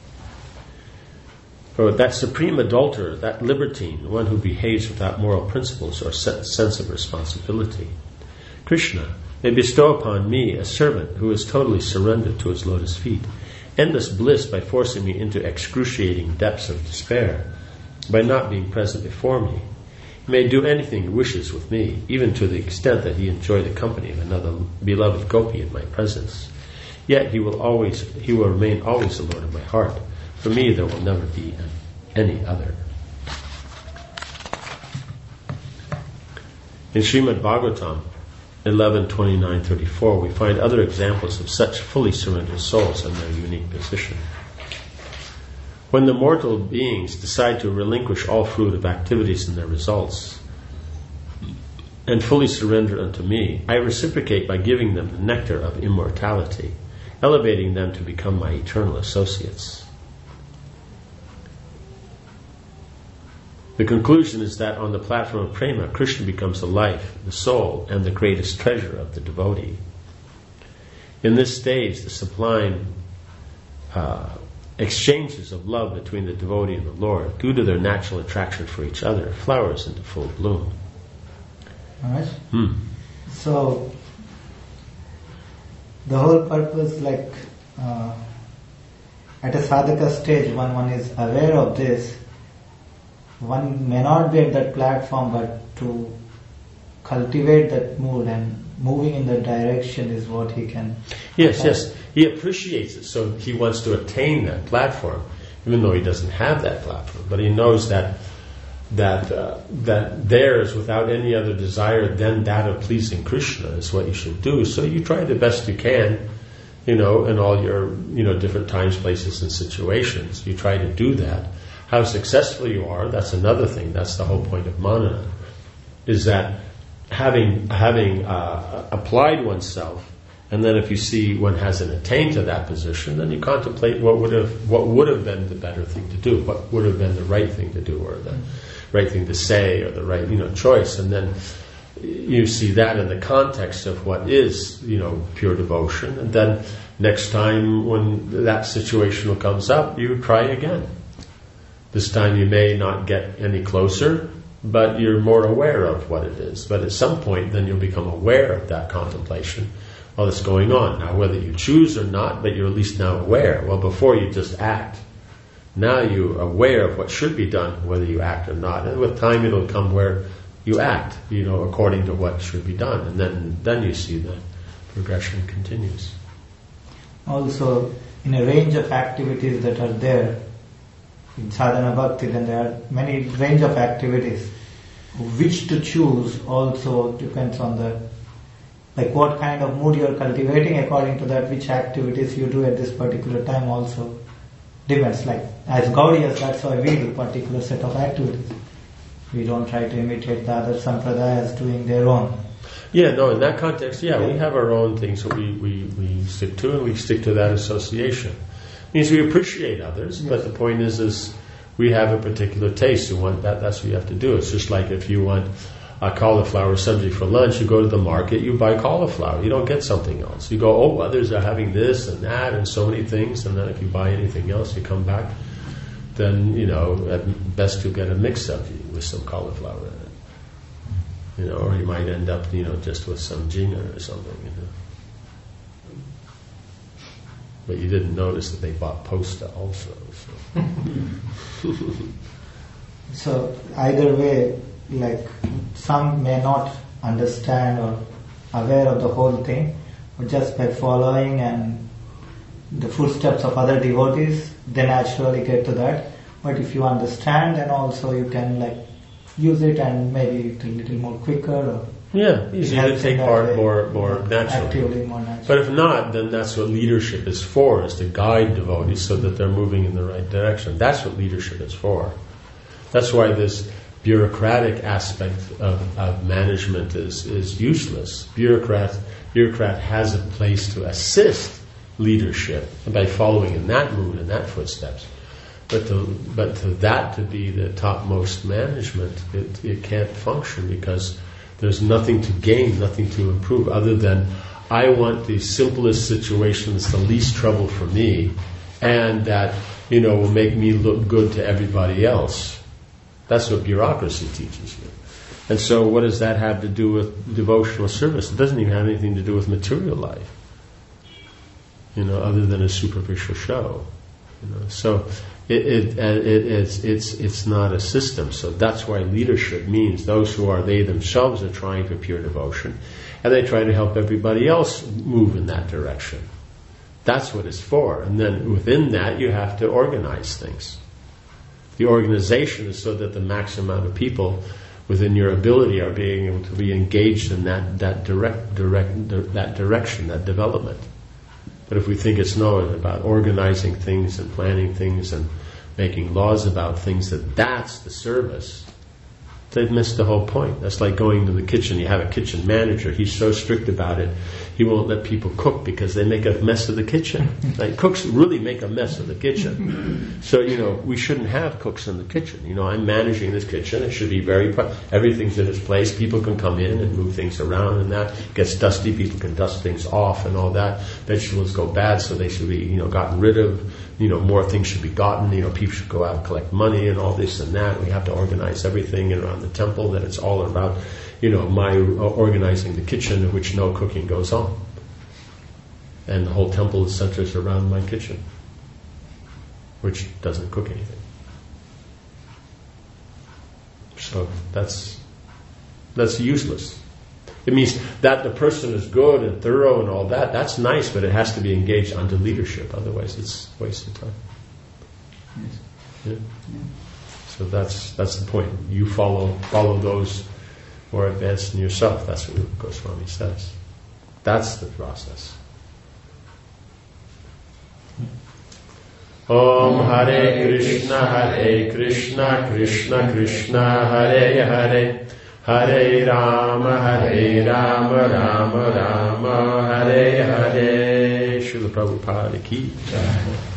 A: For that supreme adulterer, that libertine, one who behaves without moral principles or sense of responsibility, Krishna may bestow upon me, a servant who is totally surrendered to his lotus feet, endless bliss by forcing me into excruciating depths of despair, by not being present before me. He may do anything he wishes with me, even to the extent that he enjoy the company of another beloved gopi in my presence. Yet he will always, he will remain always the Lord of my heart. For me, there will never be any other. In Srimad Bhagavatam eleven twenty-nine thirty-four, we find other examples of such fully surrendered souls and their unique position. When the mortal beings decide to relinquish all fruit of activities and their results, and fully surrender unto me, I reciprocate by giving them the nectar of immortality, elevating them to become my eternal associates. The conclusion is that on the platform of prema, Krishna becomes the life, the soul, and the greatest treasure of the devotee. In this stage, the sublime uh, exchanges of love between the devotee and the Lord, due to their natural attraction for each other, flowers into full bloom.
B: Alright?
A: Hmm.
B: So, the whole purpose, like, uh, at a sadhaka stage, when one is aware of this, one may not be at that platform, but to cultivate that mood and moving in that direction is what he can...
A: Yes, yes. He appreciates it, so he wants to attain that platform, even though he doesn't have that platform. But he knows that that uh, that theirs without any other desire than that of pleasing Krishna is what you should do. So you try the best you can, you know, in all your, you know, different times, places, and situations. You try to do that. How successful you are, that's another thing. That's the whole point of manana, is that having having uh, applied oneself, and then if you see one hasn't attained to that position, then you contemplate what would have what would have been the better thing to do, what would have been the right thing to do, or the right thing to say, or the right, you know, choice, and then you see that in the context of what is, you know, pure devotion, and then next time when that situation comes up, you try again. This time you may not get any closer, but you're more aware of what it is. But at some point, then you'll become aware of that contemplation while it's going on. Now, whether you choose or not, but you're at least now aware. Well, before you just act. Now you're aware of what should be done, whether you act or not. And with time, it'll come where you act, you know, according to what should be done. And then, then you see the progression continues.
B: Also, in a range of activities that are there, in sadhana bhakti, then there are many range of activities. Which to choose also depends on the, like what kind of mood you are cultivating. According to that, which activities you do at this particular time also depends. Like as Gaudiyas, that's why we do particular set of activities. We don't try to imitate the other sampradayas doing their own.
A: Yeah, no, in that context, yeah, we have our own things that we, we, we stick to, and we stick to that association. It means we appreciate others, yes. But the point is, is we have a particular taste. You want that, that's what you have to do. It's just like if you want a cauliflower subject for lunch, you go to the market, you buy cauliflower. You don't get something else. You go, oh, others are having this and that and so many things, and then if you buy anything else, you come back, then, you know, at best you'll get a mix of you with some cauliflower in it. You know, or you might end up, you know, just with some jingha or something, you know. But you didn't notice that they bought posta also. So,
B: so either way, like some may not understand or aware of the whole thing, but just by following and the footsteps of other devotees, they naturally get to that. But if you understand, then also you can like use it and maybe a little more quicker. Or
A: yeah, easier to take part more, more naturally.
B: Actively, more naturally.
A: But if not, then that's what leadership is for, is to guide devotees so that they're moving in the right direction. That's what leadership is for. That's why this bureaucratic aspect of, of management is, is useless. Bureaucrat, bureaucrat has a place to assist leadership by following in that mood and that footsteps. But to, but to that to be the topmost management, it, it can't function because there's nothing to gain, nothing to improve other than I want the simplest situations, the least trouble for me, and that, you know, will make me look good to everybody else. That's what bureaucracy teaches you. And so what does that have to do with devotional service? It doesn't even have anything to do with material life, you know, other than a superficial show. You know, so it, it, it, it's, it's, it's not a system. So that's why leadership means those who are, they themselves are trying for pure devotion, and they try to help everybody else move in that direction. That's what it's for. And then within that, you have to organize things. The organization is so that the maximum amount of people within your ability are being able to be engaged in that, that direct, direct, that direction, that development. But if we think it's no, about organizing things and planning things and making laws about things, that that's the service, they've missed the whole point. That's like going to the kitchen. You have a kitchen manager. He's so strict about it. He won't let people cook because they make a mess of the kitchen. Like, cooks really make a mess of the kitchen. So, you know, we shouldn't have cooks in the kitchen. You know, I'm managing this kitchen. It should be very, everything's in its place. People can come in and move things around, and that it gets dusty. People can dust things off and all that. Vegetables go bad, so they should be, you know, gotten rid of. You know, more things should be gotten. You know, people should go out and collect money and all this and that. We have to organize everything around the temple, that it's all about, you know, my organizing the kitchen in which no cooking goes on. And the whole temple centers around my kitchen, which doesn't cook anything. So that's that's useless. It means that the person is good and thorough and all that. That's nice, but it has to be engaged under leadership. Otherwise, it's a waste of time.
B: Yes.
A: Yeah.
B: Yeah.
A: So that's that's the point. You follow follow those more advanced than yourself. That's what Rupa Goswami says. That's the process. Om Hare Krishna Hare Krishna Krishna Krishna Hare Hare Hare Rama Hare Rama Rama Rama Hare Hare. Srila Prabhupada ki jai.